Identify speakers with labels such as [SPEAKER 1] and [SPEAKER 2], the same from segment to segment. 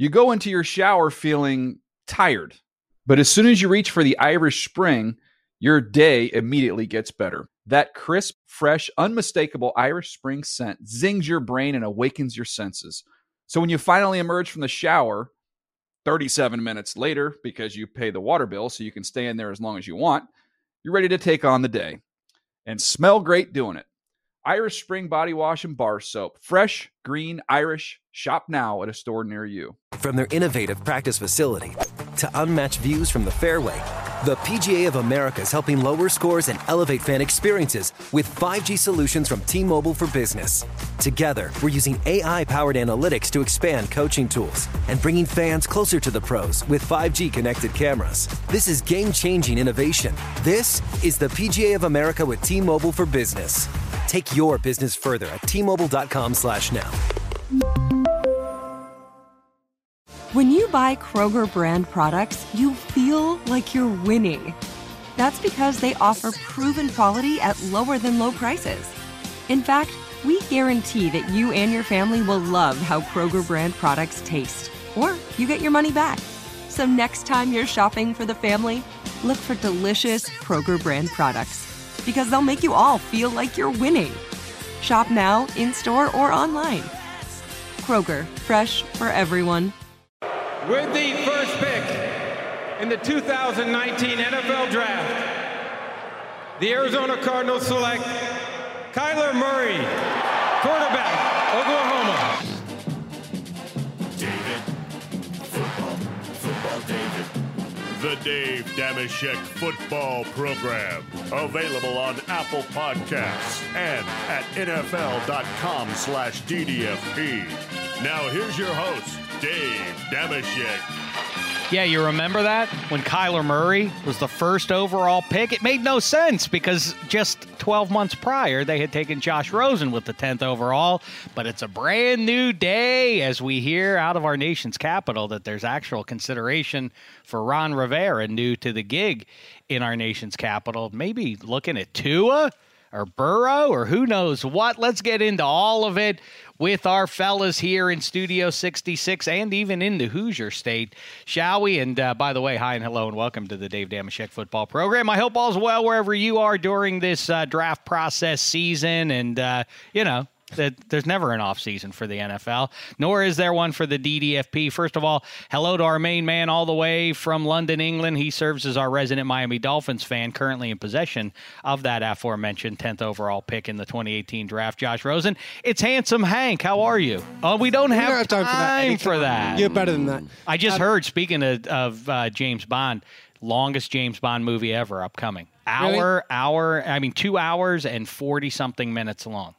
[SPEAKER 1] You go into your shower feeling tired, but as soon as you reach for the Irish Spring, your day immediately gets better. That crisp, fresh, unmistakable Irish Spring scent zings your brain and awakens your senses. So when you finally emerge from the shower 37 minutes later, because you pay the water bill so you can stay in there as long as you want, you're ready to take on the day and smell great doing it. Irish Spring Body Wash and Bar Soap. Fresh, green, Irish. Shop now at a store near you.
[SPEAKER 2] From their innovative practice facility to unmatched views from the fairway, the PGA of America is helping lower scores and elevate fan experiences with 5G solutions from T-Mobile for Business. Together, we're using AI-powered analytics to expand coaching tools and bringing fans closer to the pros with 5G connected cameras. This is game-changing innovation. This is the PGA of America with T-Mobile for Business. Take your business further at T-Mobile.com/now.
[SPEAKER 3] When you buy Kroger brand products, you feel like you're winning. That's because they offer proven quality at lower than low prices. In fact, we guarantee that you and your family will love how Kroger brand products taste, or you get your money back. So next time you're shopping for the family, look for delicious Kroger brand products, because they'll make you all feel like you're winning. Shop now, in-store, or online. Kroger, fresh for everyone.
[SPEAKER 4] With the first pick in the 2019 NFL Draft, the Arizona Cardinals select Kyler Murray, quarterback, Oklahoma.
[SPEAKER 5] David, football, David. The Dave Dameshek Football Program. Available on Apple Podcasts and at NFL.com/DDFP. Now here's your host, Dave Dameshek.
[SPEAKER 6] Yeah, you remember that? When Kyler Murray was the first overall pick? It made no sense because just 12 months prior, they had taken Josh Rosen with the 10th overall. But it's a brand new day as we hear out of our nation's capital that there's actual consideration for Ron Rivera, new to the gig in our nation's capital. Maybe looking at Tua or Burrow or who knows what. Let's get into all of it with our fellas here in Studio 66 and even in the Hoosier State, shall we? And by the way, hi and hello and welcome to the Dave Dameshek Football Program. I hope all's well wherever you are during this draft process season. And, there's never an off season for the NFL, nor is there one for the DDFP. First of all, hello to our main man all the way from London, England. He serves as our resident Miami Dolphins fan, currently in possession of that aforementioned 10th overall pick in the 2018 draft, Josh Rosen. It's Handsome Hank. How are you? Oh, we don't have time for that.
[SPEAKER 7] You're better than that.
[SPEAKER 6] I just heard, speaking of James Bond, longest James Bond movie ever upcoming. 2 hours and 40-something minutes long.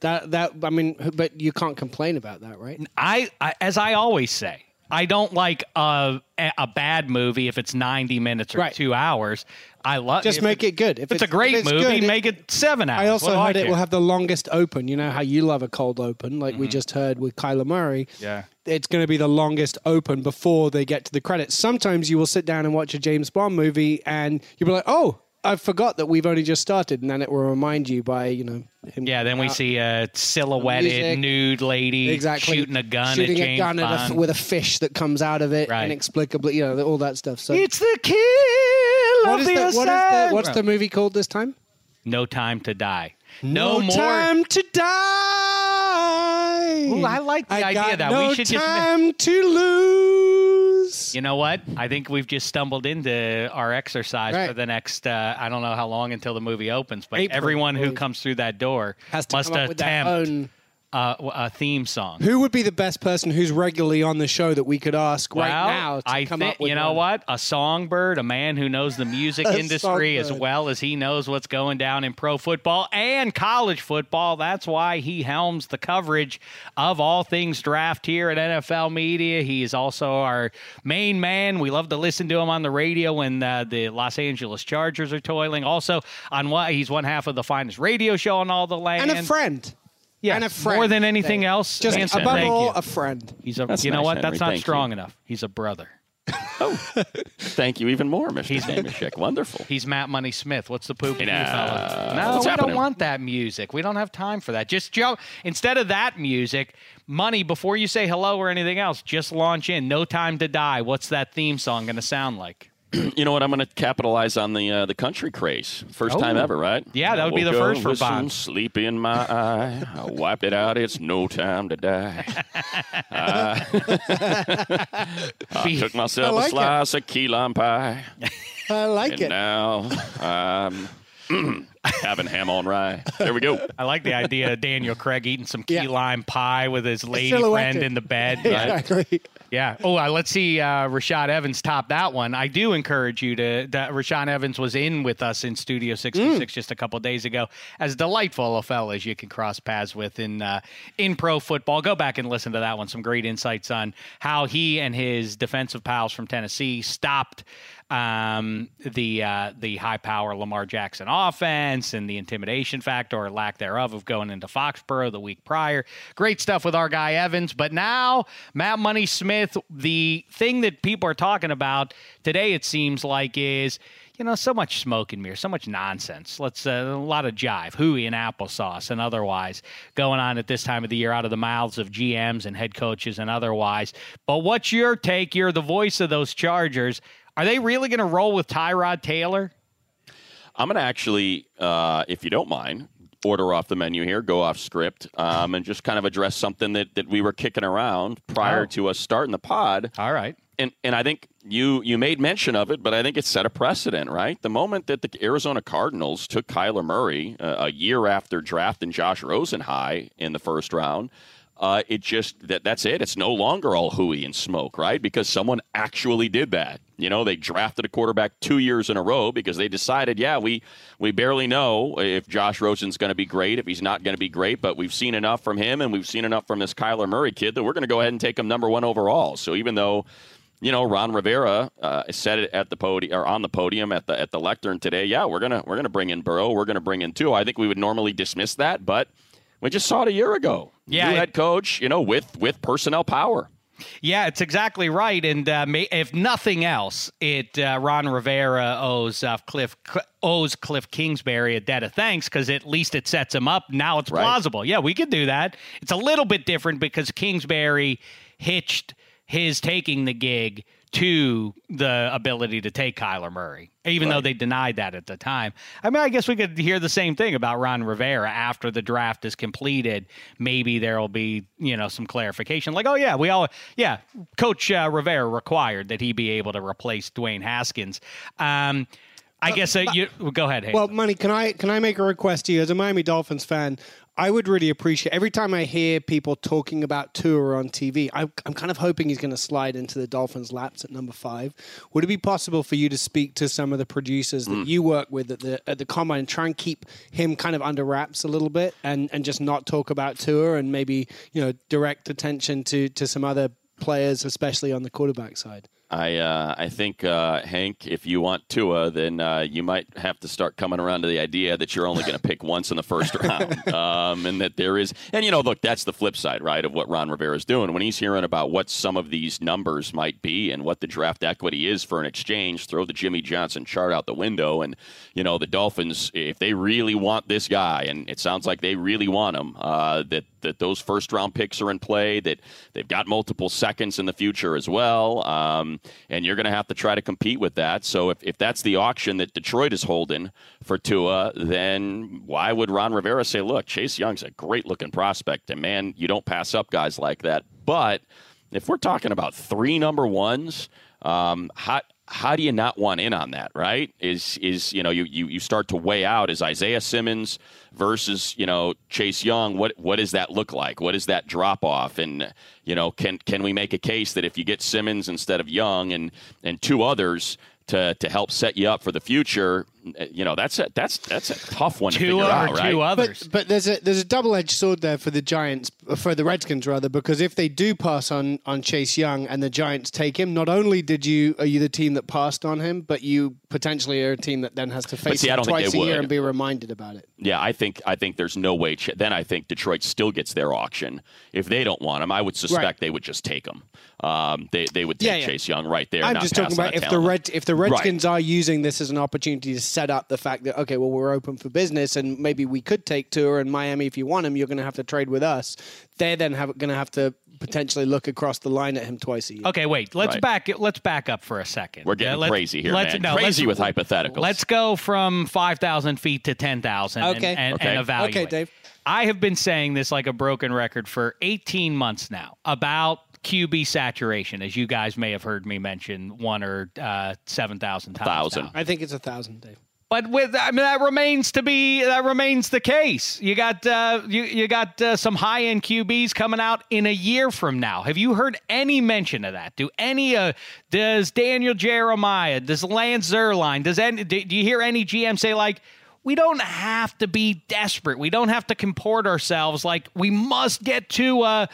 [SPEAKER 7] But you can't complain about that, right?
[SPEAKER 6] As I always say, I don't like a bad movie if it's 90 minutes or 2 hours. I love
[SPEAKER 7] just make it good.
[SPEAKER 6] If it's a great movie, make it 7 hours.
[SPEAKER 7] I also heard it will have the longest open. You know how you love a cold open, like we just heard with Kyler Murray.
[SPEAKER 6] Yeah.
[SPEAKER 7] It's going to be the longest open before they get to the credits. Sometimes you will sit down and watch a James Bond movie and you'll be like, oh, I forgot that we've only just started, and then it will remind you by, him.
[SPEAKER 6] Yeah, then we see a silhouetted nude lady shooting a gun at James Bond.
[SPEAKER 7] With a fish that comes out of it inexplicably, all that stuff. So
[SPEAKER 6] it's the kill of the assassin.
[SPEAKER 7] What's the movie called this time?
[SPEAKER 6] No Time to Die.
[SPEAKER 7] No Time to Die.
[SPEAKER 6] Ooh, I like the idea that we should just
[SPEAKER 7] time to lose.
[SPEAKER 6] You know what? I think we've just stumbled into our exercise for the next, I don't know how long until the movie opens, but everyone who comes through that door must attempt a theme song.
[SPEAKER 7] Who would be the best person who's regularly on the show that we could ask now to come up with
[SPEAKER 6] what? A songbird, a man who knows the music industry as well as he knows what's going down in pro football and college football. That's why he helms the coverage of all things draft here at NFL Media. He is also our main man. We love to listen to him on the radio when the Los Angeles Chargers are toiling. Also, he's one half of the finest radio show on all the land.
[SPEAKER 7] And a friend.
[SPEAKER 6] Yeah,
[SPEAKER 7] and a friend.
[SPEAKER 6] More than anything else.
[SPEAKER 7] Just
[SPEAKER 6] Hanson,
[SPEAKER 7] above all, a friend.
[SPEAKER 6] He's a. That's not strong enough. He's a brother.
[SPEAKER 8] Oh, thank you even more, Mr. Dameshek. Wonderful.
[SPEAKER 6] He's Matt Money Smith. What's the poop in you,
[SPEAKER 8] Nah,
[SPEAKER 6] fella? No,
[SPEAKER 8] what's
[SPEAKER 6] we
[SPEAKER 8] happening?
[SPEAKER 6] don't want that music. We don't have time for that. Just Joe, instead of that music, Money, before you say hello or anything else, just launch in. No Time to Die. What's that theme song going to sound like?
[SPEAKER 8] You know what? I'm going to capitalize on the country craze. First time ever, right?
[SPEAKER 6] Yeah, that would be the
[SPEAKER 8] Woke
[SPEAKER 6] first
[SPEAKER 8] up
[SPEAKER 6] for
[SPEAKER 8] with some
[SPEAKER 6] Bond.
[SPEAKER 8] sleep in my eye. I wiped it out. It's no time to die. I took myself
[SPEAKER 7] like
[SPEAKER 8] a slice of key lime pie.
[SPEAKER 7] I like
[SPEAKER 8] And
[SPEAKER 7] it.
[SPEAKER 8] now I'm having ham on rye. There we go.
[SPEAKER 6] I like the idea of Daniel Craig eating some key
[SPEAKER 7] Yeah.
[SPEAKER 6] lime pie with his lady
[SPEAKER 7] Silhouetted.
[SPEAKER 6] friend in the bed.
[SPEAKER 7] Exactly.
[SPEAKER 6] Yeah. Oh, let's see Rashad Evans top that one. I do encourage you to. That Rashad Evans was in with us in Studio 66 just a couple days ago. As delightful a fella as you can cross paths with in pro football. Go back and listen to that one. Some great insights on how he and his defensive pals from Tennessee stopped the high power Lamar Jackson offense and the intimidation factor or lack thereof of going into Foxborough the week prior. Great stuff with our guy Evans. But now Matt Money Smith, the thing that people are talking about today, it seems like, is so much smoke and mirrors, so much nonsense. A lot of jive, hooey and applesauce and otherwise going on at this time of the year out of the mouths of GMs and head coaches and otherwise. But what's your take? You're the voice of those Chargers. Are they really going to roll with Tyrod Taylor?
[SPEAKER 8] I'm going to actually, if you don't mind, order off the menu here, go off script, and just kind of address something that we were kicking around prior to us starting the pod.
[SPEAKER 6] All right.
[SPEAKER 8] And I think you made mention of it, but I think it set a precedent, right? The moment that the Arizona Cardinals took Kyler Murray a year after drafting Josh Rosen high in the first round, that's it. It's no longer all hooey and smoke, right? Because someone actually did that. They drafted a quarterback 2 years in a row because they decided, we barely know if Josh Rosen's going to be great, if he's not going to be great, but we've seen enough from him and we've seen enough from this Kyler Murray kid that we're going to go ahead and take him number one overall. So even though, Ron Rivera said it at the podium or on the podium at the lectern today, we're gonna bring in Burrow, we're gonna bring in Tua. I think we would normally dismiss that, but we just saw it a year ago.
[SPEAKER 6] Yeah,
[SPEAKER 8] new head coach, with personnel power.
[SPEAKER 6] Yeah, it's exactly right. And if nothing else, Ron Rivera owes Cliff Kingsbury a debt of thanks because at least it sets him up. Now it's plausible. Yeah, we could do that. It's a little bit different because Kingsbury hitched his taking the gig to the ability to take Kyler Murray, even though they denied that at the time. I mean, I guess we could hear the same thing about Ron Rivera after the draft is completed. Maybe there will be, some clarification like, Coach Rivera required that he be able to replace Dwayne Haskins. I guess you go ahead. Hayden.
[SPEAKER 7] Well, Money, can I make a request to you as a Miami Dolphins fan? I would really appreciate every time I hear people talking about Tua on TV, I'm kind of hoping he's going to slide into the Dolphins' laps at number 5. Would it be possible for you to speak to some of the producers that you work with at the Combine and try and keep him kind of under wraps a little bit and just not talk about Tua and maybe, direct attention to some other players, especially on the quarterback side?
[SPEAKER 8] I think, Hank, if you want Tua, then you might have to start coming around to the idea that you're only going to pick once in the first round. And that there is – and, look, that's the flip side, right, of what Ron Rivera is doing. When he's hearing about what some of these numbers might be and what the draft equity is for an exchange, throw the Jimmy Johnson chart out the window. And, the Dolphins, if they really want this guy, and it sounds like they really want him, that those first-round picks are in play, that they've got multiple seconds in the future as well. And you're going to have to try to compete with that. So if that's the auction that Detroit is holding for Tua, then why would Ron Rivera say, look, Chase Young's a great-looking prospect, and, man, you don't pass up guys like that. But if we're talking about 3 number ones, how do you not want in on that, right? You start to weigh out, is Isaiah Simmons versus, Chase Young, what does that look like? What is that drop off? And, can we make a case that if you get Simmons instead of Young and 2 others to help set you up for the future, that's a tough one to
[SPEAKER 6] Two
[SPEAKER 8] figure out, right?
[SPEAKER 6] Two others.
[SPEAKER 7] But there's a double-edged sword there for the Giants, for the Redskins rather, because if they do pass on Chase Young and the Giants take him, not only are you the team that passed on him, but you potentially are a team that then has to face him twice a year and be reminded about it.
[SPEAKER 8] Yeah, I think there's no way. Then I think Detroit still gets their auction. If they don't want him, I would suspect they would just take him. They would take Chase Young right there.
[SPEAKER 7] I'm
[SPEAKER 8] not
[SPEAKER 7] just talking about if the Redskins are using this as an opportunity to set up the fact that, okay, well, we're open for business and maybe we could take Tua, and Miami, if you want him, you're going to have to trade with us. They're then going to have to potentially look across the line at him twice a year.
[SPEAKER 6] Okay, wait. Let's back up for a second.
[SPEAKER 8] We're getting crazy here, man. Crazy with hypotheticals.
[SPEAKER 6] Let's go from 5,000 feet to 10,000 and evaluate.
[SPEAKER 7] Okay, Dave.
[SPEAKER 6] I have been saying this like a broken record for 18 months now about QB saturation, as you guys may have heard me mention 1,000 or 7,000 times.
[SPEAKER 8] 1,000.
[SPEAKER 7] I think it's 1,000, Dave.
[SPEAKER 6] But that remains the case. You got some high end QBs coming out in a year from now. Have you heard any mention of that? Does Daniel Jeremiah? Does Lance Zierlein? Do you hear any GM say like, we don't have to be desperate. We don't have to comport ourselves like we must get to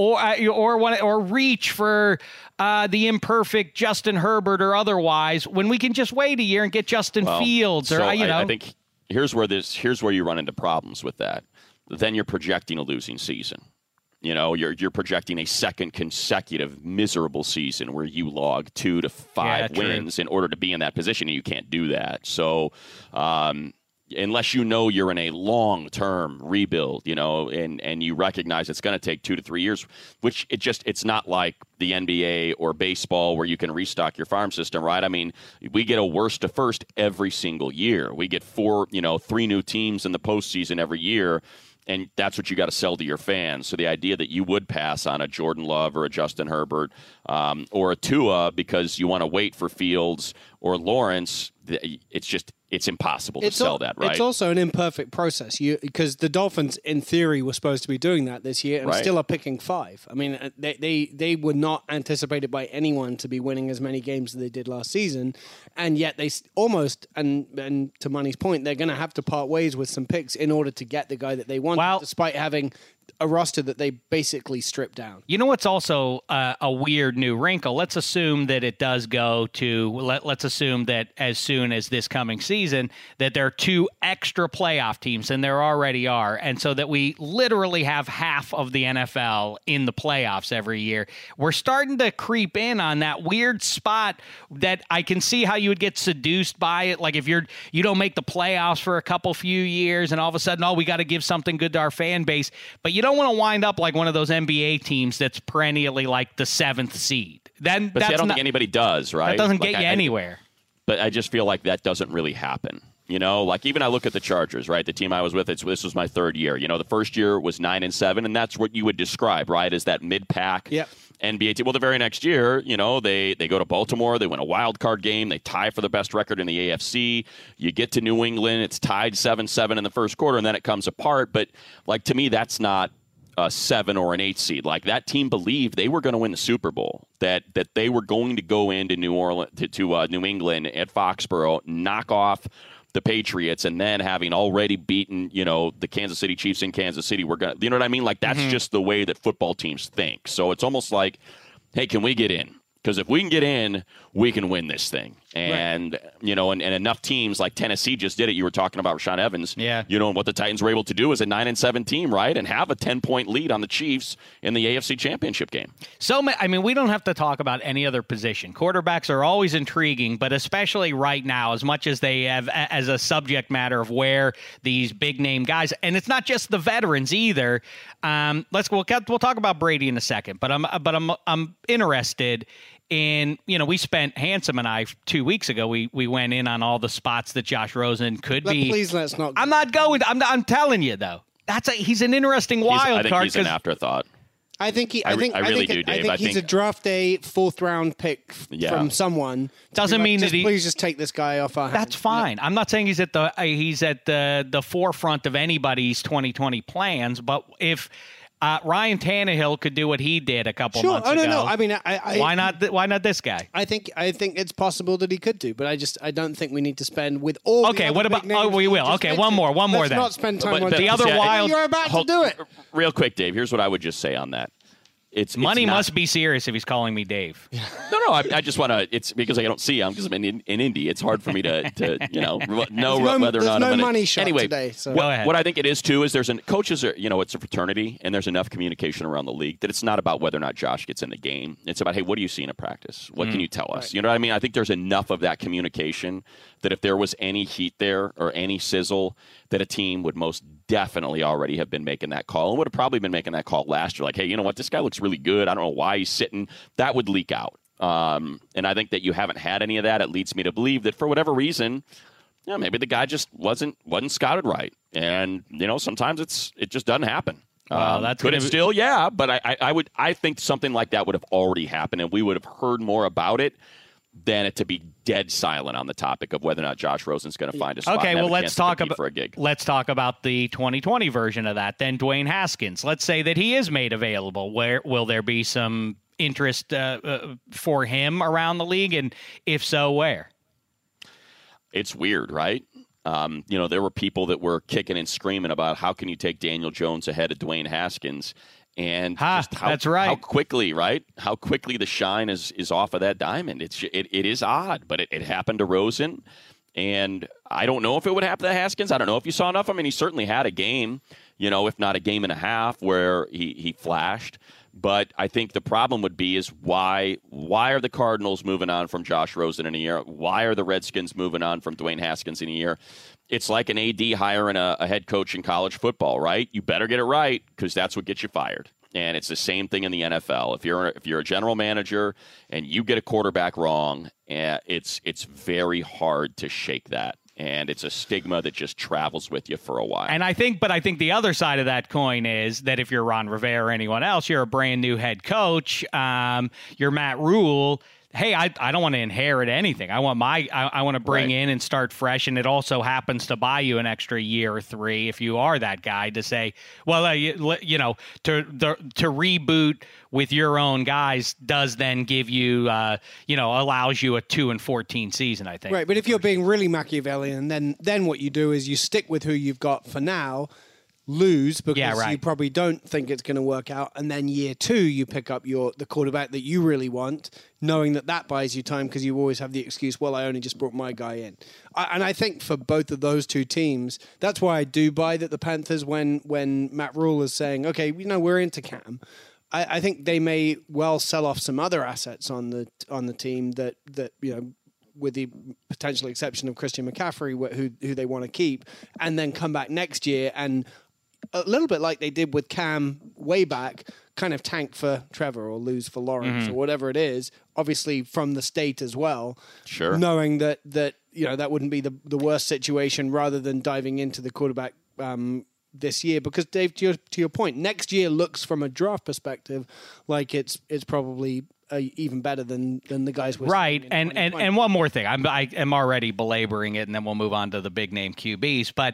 [SPEAKER 6] or reach for the imperfect Justin Herbert or otherwise when we can just wait a year and get Justin Fields or
[SPEAKER 8] I think here's where you run into problems with that. Then you're projecting a losing season. You're projecting a second consecutive miserable season where you log 2 to 5 wins in order to be in that position, and you can't do that. So unless you're in a long-term rebuild, and you recognize it's going to take 2 to 3 years, which it's not like the NBA or baseball where you can restock your farm system, right? I mean, we get a worst to first every single year. We get 3 new teams in the postseason every year, and that's what you got to sell to your fans. So the idea that you would pass on a Jordan Love or a Justin Herbert or a Tua because you want to wait for Fields or Lawrence, it's impossible to sell that, right?
[SPEAKER 7] It's also an imperfect process because the Dolphins, in theory, were supposed to be doing that this year and still are picking 5. I mean, they were not anticipated by anyone to be winning as many games as they did last season, and yet they almost, and to Money's point, they're going to have to part ways with some picks in order to get the guy that they want, despite having a roster that they basically stripped down.
[SPEAKER 6] You know what's also a weird new wrinkle? Let's assume that it does go to, let's assume that as soon as this coming season, that there are 2 extra playoff teams, and there already are, and so that we literally have half of the NFL in the playoffs every year. We're starting to creep in on that weird spot that I can see how you would get seduced by it. Like if you don't make the playoffs for a few years, and all of a sudden, we got to give something good to our fan base, but you don't want to wind up like one of those NBA teams that's perennially like the 7th seed.
[SPEAKER 8] I don't think anybody does, right?
[SPEAKER 6] That doesn't get you anywhere.
[SPEAKER 8] But I just feel like that doesn't really happen. Like even I look at the Chargers, right? The team I was with, this was my 3rd year. The first year was 9-7, and that's what you would describe, right, as that mid-pack NBA team. Well, the very next year, they go to Baltimore, they win a wild card game, they tie for the best record in the AFC. You get to New England, it's tied 7-7 in the first quarter, and then it comes apart. But like to me, that's not a 7 or an 8 seed. Like that team believed they were going to win the Super Bowl, that they were going to go into New Orleans to New England at Foxborough, knock off the Patriots, and then having already beaten, the Kansas City Chiefs in Kansas City, we're going to, you know what I mean? Like that's just the way that football teams think. So it's almost like, hey, can we get in? Because if we can get in, we can win this thing. And, and enough teams like Tennessee just did it. You were talking about Rashaan Evans.
[SPEAKER 6] Yeah.
[SPEAKER 8] And what the Titans were able to do is a 9-7 team, right? And have a 10-point lead on the Chiefs in the AFC Championship game.
[SPEAKER 6] So, we don't have to talk about any other position. Quarterbacks are always intriguing, but especially right now, as much as they have as a subject matter of where these big-name guys, and it's not just the veterans either. We'll talk about Brady in a second, but I'm interested in, we spent, Handsome and I, 2 weeks ago, we went in on all the spots that Josh Rosen could be.
[SPEAKER 7] Please let's not.
[SPEAKER 6] I'm not going. I'm telling you though. He's an interesting wild card.
[SPEAKER 8] He's an afterthought.
[SPEAKER 7] I think
[SPEAKER 8] I really do, Dave.
[SPEAKER 7] I think he's a draft day 4th round pick from someone.
[SPEAKER 6] Doesn't mean that
[SPEAKER 7] please just take this guy off our hands.
[SPEAKER 6] That's fine. I'm not saying he's at the forefront of anybody's 2020 plans, but if Ryan Tannehill could do what he did a couple months
[SPEAKER 7] ago.
[SPEAKER 6] ago.
[SPEAKER 7] No. I mean,
[SPEAKER 6] why not this guy?
[SPEAKER 7] I think it's possible that he could do, but I don't think we need to spend with all.
[SPEAKER 6] Okay, what about? Oh, we will. Okay, one more.
[SPEAKER 7] Let's
[SPEAKER 6] then.
[SPEAKER 7] Not spend time on
[SPEAKER 6] the other wild.
[SPEAKER 7] You're about to do it.
[SPEAKER 8] Real quick, Dave. Here's what I would just say on that.
[SPEAKER 6] Money must be serious if he's calling me Dave.
[SPEAKER 8] No. I just want to. It's because I don't see him because I'm in Indy. It's hard for me to know whether or not
[SPEAKER 7] no
[SPEAKER 8] I'm gonna,
[SPEAKER 7] money shot
[SPEAKER 8] anyway.
[SPEAKER 7] Today, so.
[SPEAKER 8] What I think it is too is coaches are it's a fraternity and there's enough communication around the league that it's not about whether or not Josh gets in the game. It's about, hey, what do you see in practice? What can you tell us? Right. You know what I mean? I think there's enough of that communication that if there was any heat there or any sizzle, that a team would most definitely already have been making that call and would have probably been making that call last year. Like, hey, you know what? This guy looks really good. I don't know why he's sitting. That would leak out. And I think that you haven't had any of that. It leads me to believe that for whatever reason, maybe the guy just wasn't scouted right. And, sometimes it just doesn't happen. Could it still? Yeah. But I think something like that would have already happened and we would have heard more about it than it to be dead silent on the topic of whether or not Josh Rosen's going to find a spot.
[SPEAKER 6] Okay, well, let's talk about
[SPEAKER 8] for a gig.
[SPEAKER 6] Let's talk about the 2020 version of that. Then Dwayne Haskins. Let's say that he is made available. Where will there be some interest for him around the league, and if so, where?
[SPEAKER 8] It's weird, right? There were people that were kicking and screaming about how can you take Daniel Jones ahead of Dwayne Haskins. And
[SPEAKER 6] that's right.
[SPEAKER 8] How quickly, right? How quickly the shine is off of that diamond. It is odd, but it happened to Rosen, and I don't know if it would happen to Haskins. I don't know if you saw enough. I mean, he certainly had a game, if not a game and a half, where he flashed. But I think the problem would be is why are the Cardinals moving on from Josh Rosen in a year? Why are the Redskins moving on from Dwayne Haskins in a year? It's like an AD hiring a head coach in college football, right? You better get it right because that's what gets you fired. And it's the same thing in the NFL. If you're a general manager and you get a quarterback wrong, it's very hard to shake that. And it's a stigma that just travels with you for a while.
[SPEAKER 6] And I think the other side of that coin is that if you're Ron Rivera or anyone else, you're a brand new head coach. You're Matt Rule. Hey, I don't want to inherit anything. I want to bring in and start fresh, and it also happens to buy you an extra year or 3 if you are that guy to say, well, to reboot with your own guys does then give you, allows you a 2-14 season. I think.
[SPEAKER 7] Right, but if you're being really Machiavellian, then what you do is you stick with who you've got for now. Lose because you probably don't think it's going to work out, and then year 2 you pick up the quarterback that you really want, knowing that buys you time because you always have the excuse, well, I only just brought my guy in. And I think for both of those two teams, that's why I do buy that the Panthers, when Matt Rule is saying, okay, we're into Cam, I think they may well sell off some other assets on the team that with the potential exception of Christian McCaffrey, who they want to keep, and then come back next year and a little bit like they did with Cam way back, kind of tank for Trevor or lose for Lawrence or whatever it is, obviously from the state as well.
[SPEAKER 8] Sure.
[SPEAKER 7] Knowing that that wouldn't be the worst situation rather than diving into the quarterback this year. Because, Dave, to your point, next year looks from a draft perspective like it's probably even better than the guys we're
[SPEAKER 6] right. And one more thing. I am already belaboring it, and then we'll move on to the big name QBs. But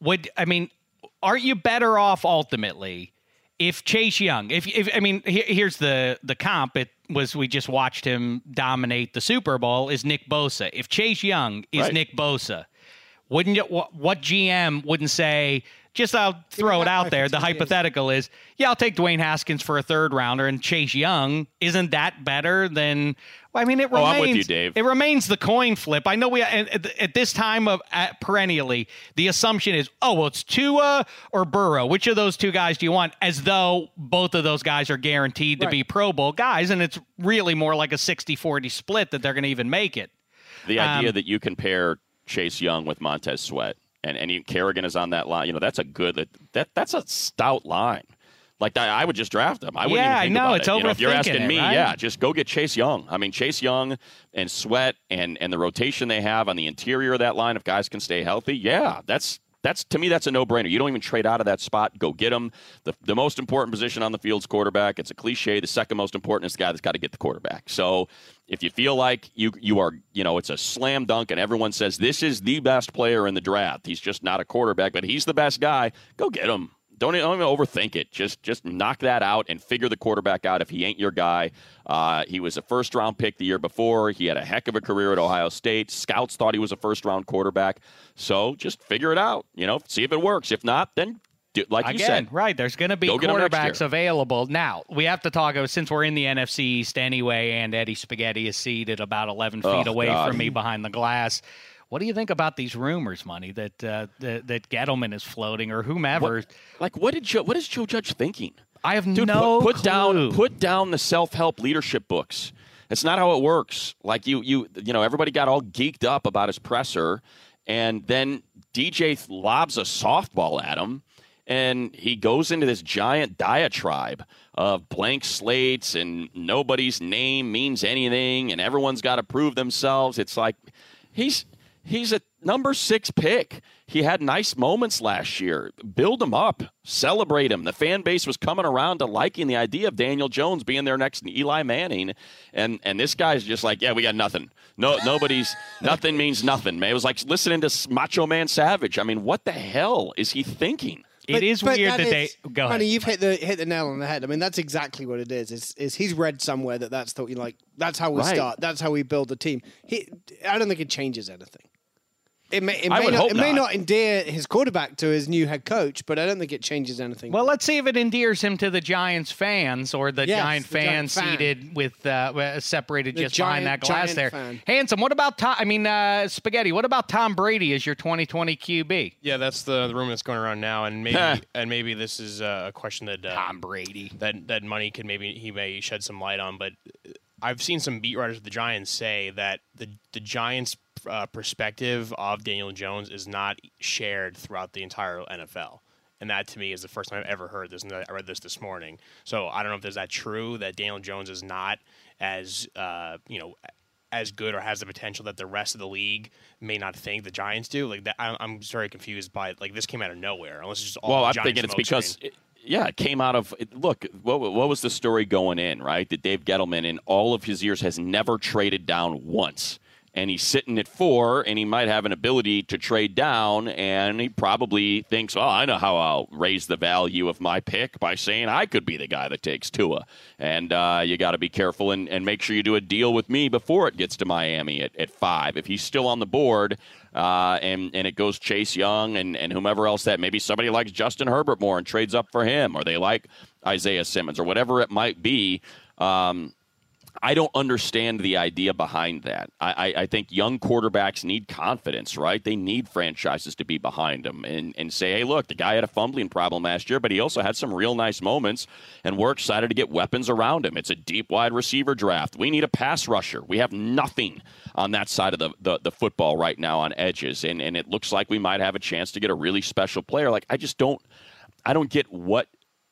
[SPEAKER 6] aren't you better off ultimately if Chase Young, here's the comp. It was, we just watched him dominate the Super Bowl, is Nick Bosa. If Chase Young is Nick Bosa, wouldn't you, what GM wouldn't say, just I'll throw it out there, the hypothetical is, I'll take Dwayne Haskins for a 3rd rounder and Chase Young. Isn't that better than... it remains.
[SPEAKER 8] I'm with you, Dave.
[SPEAKER 6] It remains the coin flip. I know at this time of perennially, the assumption is, it's Tua or Burrow. Which of those two guys do you want? As though both of those guys are guaranteed to be Pro Bowl guys, and it's really more like a 60-40 split that they're going to even make it.
[SPEAKER 8] The idea that you can pair Chase Young with Montez Sweat and Kerrigan is on that line, that's a good that's a stout line. Like, I would just draft him. I wouldn't even think about
[SPEAKER 6] it's
[SPEAKER 8] it. If you're asking me,
[SPEAKER 6] right?
[SPEAKER 8] just go get Chase Young. I mean, Chase Young and Sweat and the rotation they have on the interior of that line, if guys can stay healthy, that's to me, that's a no-brainer. You don't even trade out of that spot. Go get them. The most important position on the field is quarterback. It's a cliche. The second most important is the guy that's got to get the quarterback. So if you feel like you are, it's a slam dunk and everyone says this is the best player in the draft, he's just not a quarterback, but he's the best guy, go get him. Don't even overthink it. Just knock that out and figure the quarterback out if he ain't your guy. He was a first-round pick the year before. He had a heck of a career at Ohio State. Scouts thought he was a first-round quarterback. So just figure it out. See if it works. If not, then like you said.
[SPEAKER 6] Right, there's going to be quarterbacks available. Now, we have to talk, since we're in the NFC East anyway, and Eddie Spaghetti is seated about 11 feet away from me behind the glass. What do you think about these rumors, Money, that Gettleman is floating or whomever?
[SPEAKER 8] What is Joe Judge thinking?
[SPEAKER 6] I have no clue.
[SPEAKER 8] Put down the self-help leadership books. That's not how it works. Like everybody got all geeked up about his presser, and then DJ lobs a softball at him, and he goes into this giant diatribe of blank slates and nobody's name means anything, and everyone's got to prove themselves. It's like he's a number 6 pick. He had nice moments last year. Build him up. Celebrate him. The fan base was coming around to liking the idea of Daniel Jones being there next to Eli Manning. And this guy's just like, yeah, we got nothing. Nothing means nothing, man. It was like listening to Macho Man Savage. I mean, what the hell is he thinking?
[SPEAKER 6] It is weird that they go ahead.
[SPEAKER 7] Honey, you've hit the nail on the head. I mean, that's exactly what it is. Is he's read somewhere that's how we start. That's how we build a team. I don't think it changes anything. It may not endear his quarterback to his new head coach, but I don't think it changes anything.
[SPEAKER 6] Well, let's see if it endears him to the Giants fans or the Giant fans seated with separated just behind that glass there.
[SPEAKER 7] Fan.
[SPEAKER 6] Handsome, what about Spaghetti? What about Tom Brady as your 2020 QB?
[SPEAKER 9] Yeah, that's the rumor that's going around now, and maybe this is a question that
[SPEAKER 6] Tom Brady
[SPEAKER 9] that Money could he may shed some light on, but I've seen some beat writers of the Giants say that the Giants' perspective of Daniel Jones is not shared throughout the entire NFL. And that, to me, is the first time I've ever heard this, and I read this morning. So I don't know if there's that true, that Daniel Jones is not as as good or has the potential that the rest of the league may not think the Giants do. Like that, I'm very confused by this came out of nowhere. Unless it's just all
[SPEAKER 8] I'm
[SPEAKER 9] Giants
[SPEAKER 8] thinking it's because it came out of look. What was the story going in, right? That Dave Gettleman in all of his years has never traded down once. And he's sitting at 4, and he might have an ability to trade down, and he probably thinks, I know how I'll raise the value of my pick by saying I could be the guy that takes Tua. And you got to be careful and make sure you do a deal with me before it gets to Miami at 5. If he's still on the board and it goes Chase Young and whomever else that, maybe somebody likes Justin Herbert more and trades up for him, or they like Isaiah Simmons or whatever it might be. I don't understand the idea behind that. I think young quarterbacks need confidence, right? They need franchises to be behind them and say, hey, look, the guy had a fumbling problem last year, but he also had some real nice moments, and we're excited to get weapons around him. It's a deep wide receiver draft. We need a pass rusher. We have nothing on that side of the football right now on edges, and it looks like we might have a chance to get a really special player. I don't get what's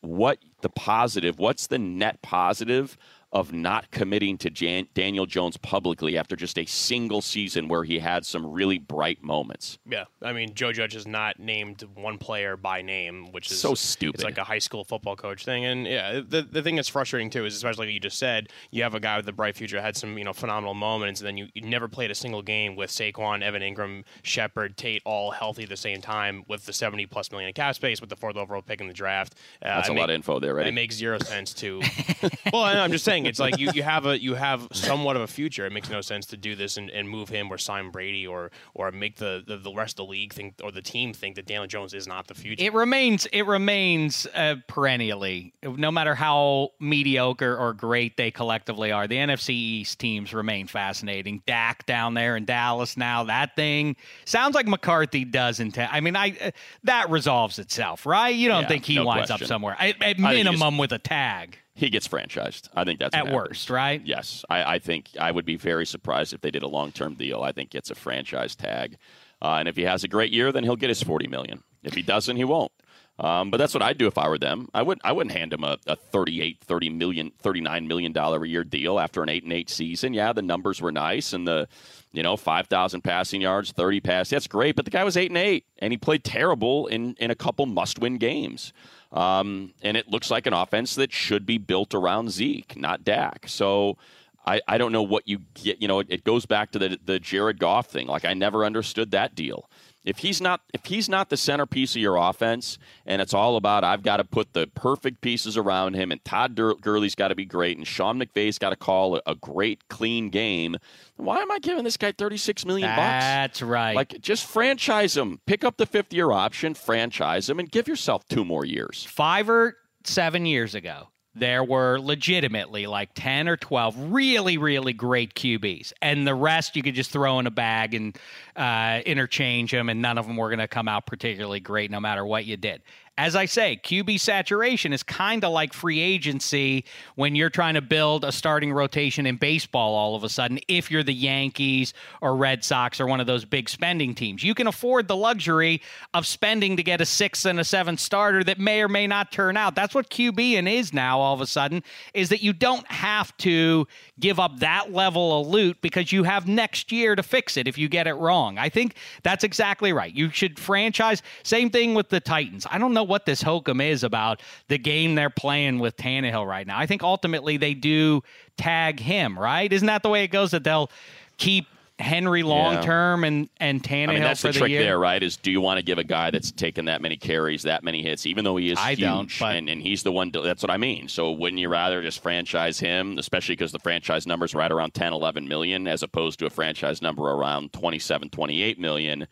[SPEAKER 8] the net positive of not committing to Daniel Jones publicly after just a single season where he had some really bright moments.
[SPEAKER 9] Yeah, I mean, Joe Judge has not named one player by name, which is
[SPEAKER 8] so stupid.
[SPEAKER 9] It's like a high school football coach thing. And yeah, the thing that's frustrating too is, especially like you just said, you have a guy with a bright future, had some phenomenal moments, and then you never played a single game with Saquon, Evan Ingram, Shepard, Tate all healthy at the same time with the $70+ million in cap space with the 4th overall pick in the draft.
[SPEAKER 8] That's a lot of info there, right?
[SPEAKER 9] It makes zero sense to. Well, I'm just saying. It's like you have somewhat of a future. It makes no sense to do this and move him or sign Brady or make the rest of the league think or the team think that Daniel Jones is not the future.
[SPEAKER 6] It remains perennially, no matter how mediocre or great they collectively are. The NFC East teams remain fascinating. Dak down there in Dallas now, that thing sounds like McCarthy does that resolves itself, right? You don't think he winds up somewhere at minimum with a tag.
[SPEAKER 8] He gets franchised. I think that's
[SPEAKER 6] at worst, right?
[SPEAKER 8] Yes. I think I would be very surprised if they did a long-term deal. I think it's a franchise tag. And if he has a great year, then he'll get his $40 million. If he doesn't, he won't. But that's what I'd do if I were them. I wouldn't hand him a $39 million a year deal after an 8-8 season. Yeah, the numbers were nice, and the 5,000 passing yards, 30 passes. That's great, but the guy was 8-8, and he played terrible in a couple must-win games. And it looks like an offense that should be built around Zeke, not Dak. So I don't know what you get. It goes back to the Jared Goff thing. I never understood that deal. If he's not the centerpiece of your offense, and it's all about I've got to put the perfect pieces around him, and Todd Gurley's got to be great, and Sean McVay's got to call a great, clean game, why am I giving this guy $36 million?
[SPEAKER 6] That's right.
[SPEAKER 8] Like, just franchise him. Pick up the fifth-year option, franchise him, and give yourself 2 more years.
[SPEAKER 6] 5 or 7 years ago, there were legitimately like 10 or 12 really, really great QBs. And the rest you could just throw in a bag and interchange them, and none of them were going to come out particularly great no matter what you did. As I say, QB saturation is kind of like free agency when you're trying to build a starting rotation in baseball all of a sudden, if you're the Yankees or Red Sox or one of those big spending teams. You can afford the luxury of spending to get a 6th and a 7th starter that may or may not turn out. That's what QBing is now all of a sudden, is that you don't have to give up that level of loot because you have next year to fix it if you get it wrong. I think that's exactly right. You should franchise. Same thing with the Titans. I don't know what this hokum is about the game they're playing with Tannehill right now. I think ultimately they do tag him, right? Isn't that the way it goes, that they'll keep Henry long-term and Tannehill for the year?
[SPEAKER 8] That's the trick there, right, is do you want to give a guy that's taken that many carries, that many hits, even though he is huge, and he's the one, that's what I mean. So wouldn't you rather just franchise him, especially because the franchise number is right around 10, 11 million, as opposed to a franchise number around 27, 28 million?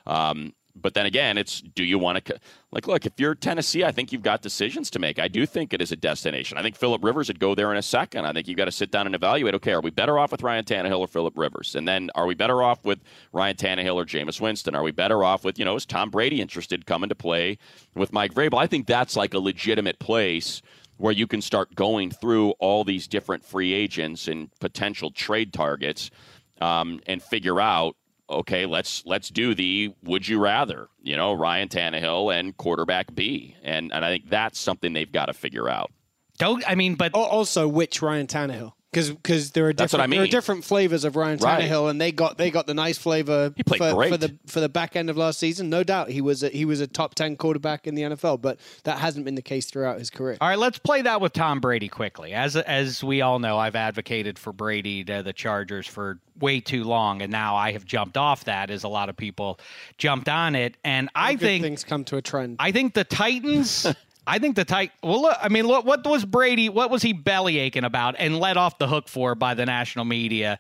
[SPEAKER 8] But then again, it's, do you want to, like, look, if you're Tennessee, I think you've got decisions to make. I do think it is a destination. I think Phillip Rivers would go there in a second. I think you've got to sit down and evaluate, okay, are we better off with Ryan Tannehill or Phillip Rivers? And then are we better off with Ryan Tannehill or Jameis Winston? Are we better off with, is Tom Brady interested coming to play with Mike Vrabel? I think that's like a legitimate place where you can start going through all these different free agents and potential trade targets and figure out, okay, let's do the would you rather, Ryan Tannehill and quarterback B. And I think that's something they've got to figure out.
[SPEAKER 6] But
[SPEAKER 7] also which Ryan Tannehill? Because there are different flavors of Ryan Tannehill, and they got the nice flavor
[SPEAKER 8] he played great.
[SPEAKER 7] for the back end of last season. No doubt he was a top 10 quarterback in the NFL, but that hasn't been the case throughout his career.
[SPEAKER 6] All right, let's play that with Tom Brady quickly. As we all know, I've advocated for Brady to the Chargers for way too long, and now I have jumped off that as a lot of people jumped on it. And I think
[SPEAKER 7] things come to a trend.
[SPEAKER 6] I think the Titans. Well, look, what was Brady? What was he belly aching about and let off the hook for by the national media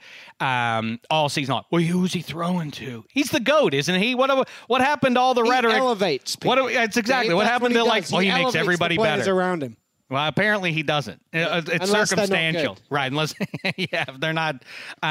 [SPEAKER 6] all season long? Well, who's he throwing to? He's the GOAT, isn't he? What happened to all the rhetoric?
[SPEAKER 7] He elevates people.
[SPEAKER 6] It's exactly what happened to he makes everybody
[SPEAKER 7] the
[SPEAKER 6] better
[SPEAKER 7] around him.
[SPEAKER 6] Well, apparently he doesn't. It's circumstantial, right? Unless, if they're not,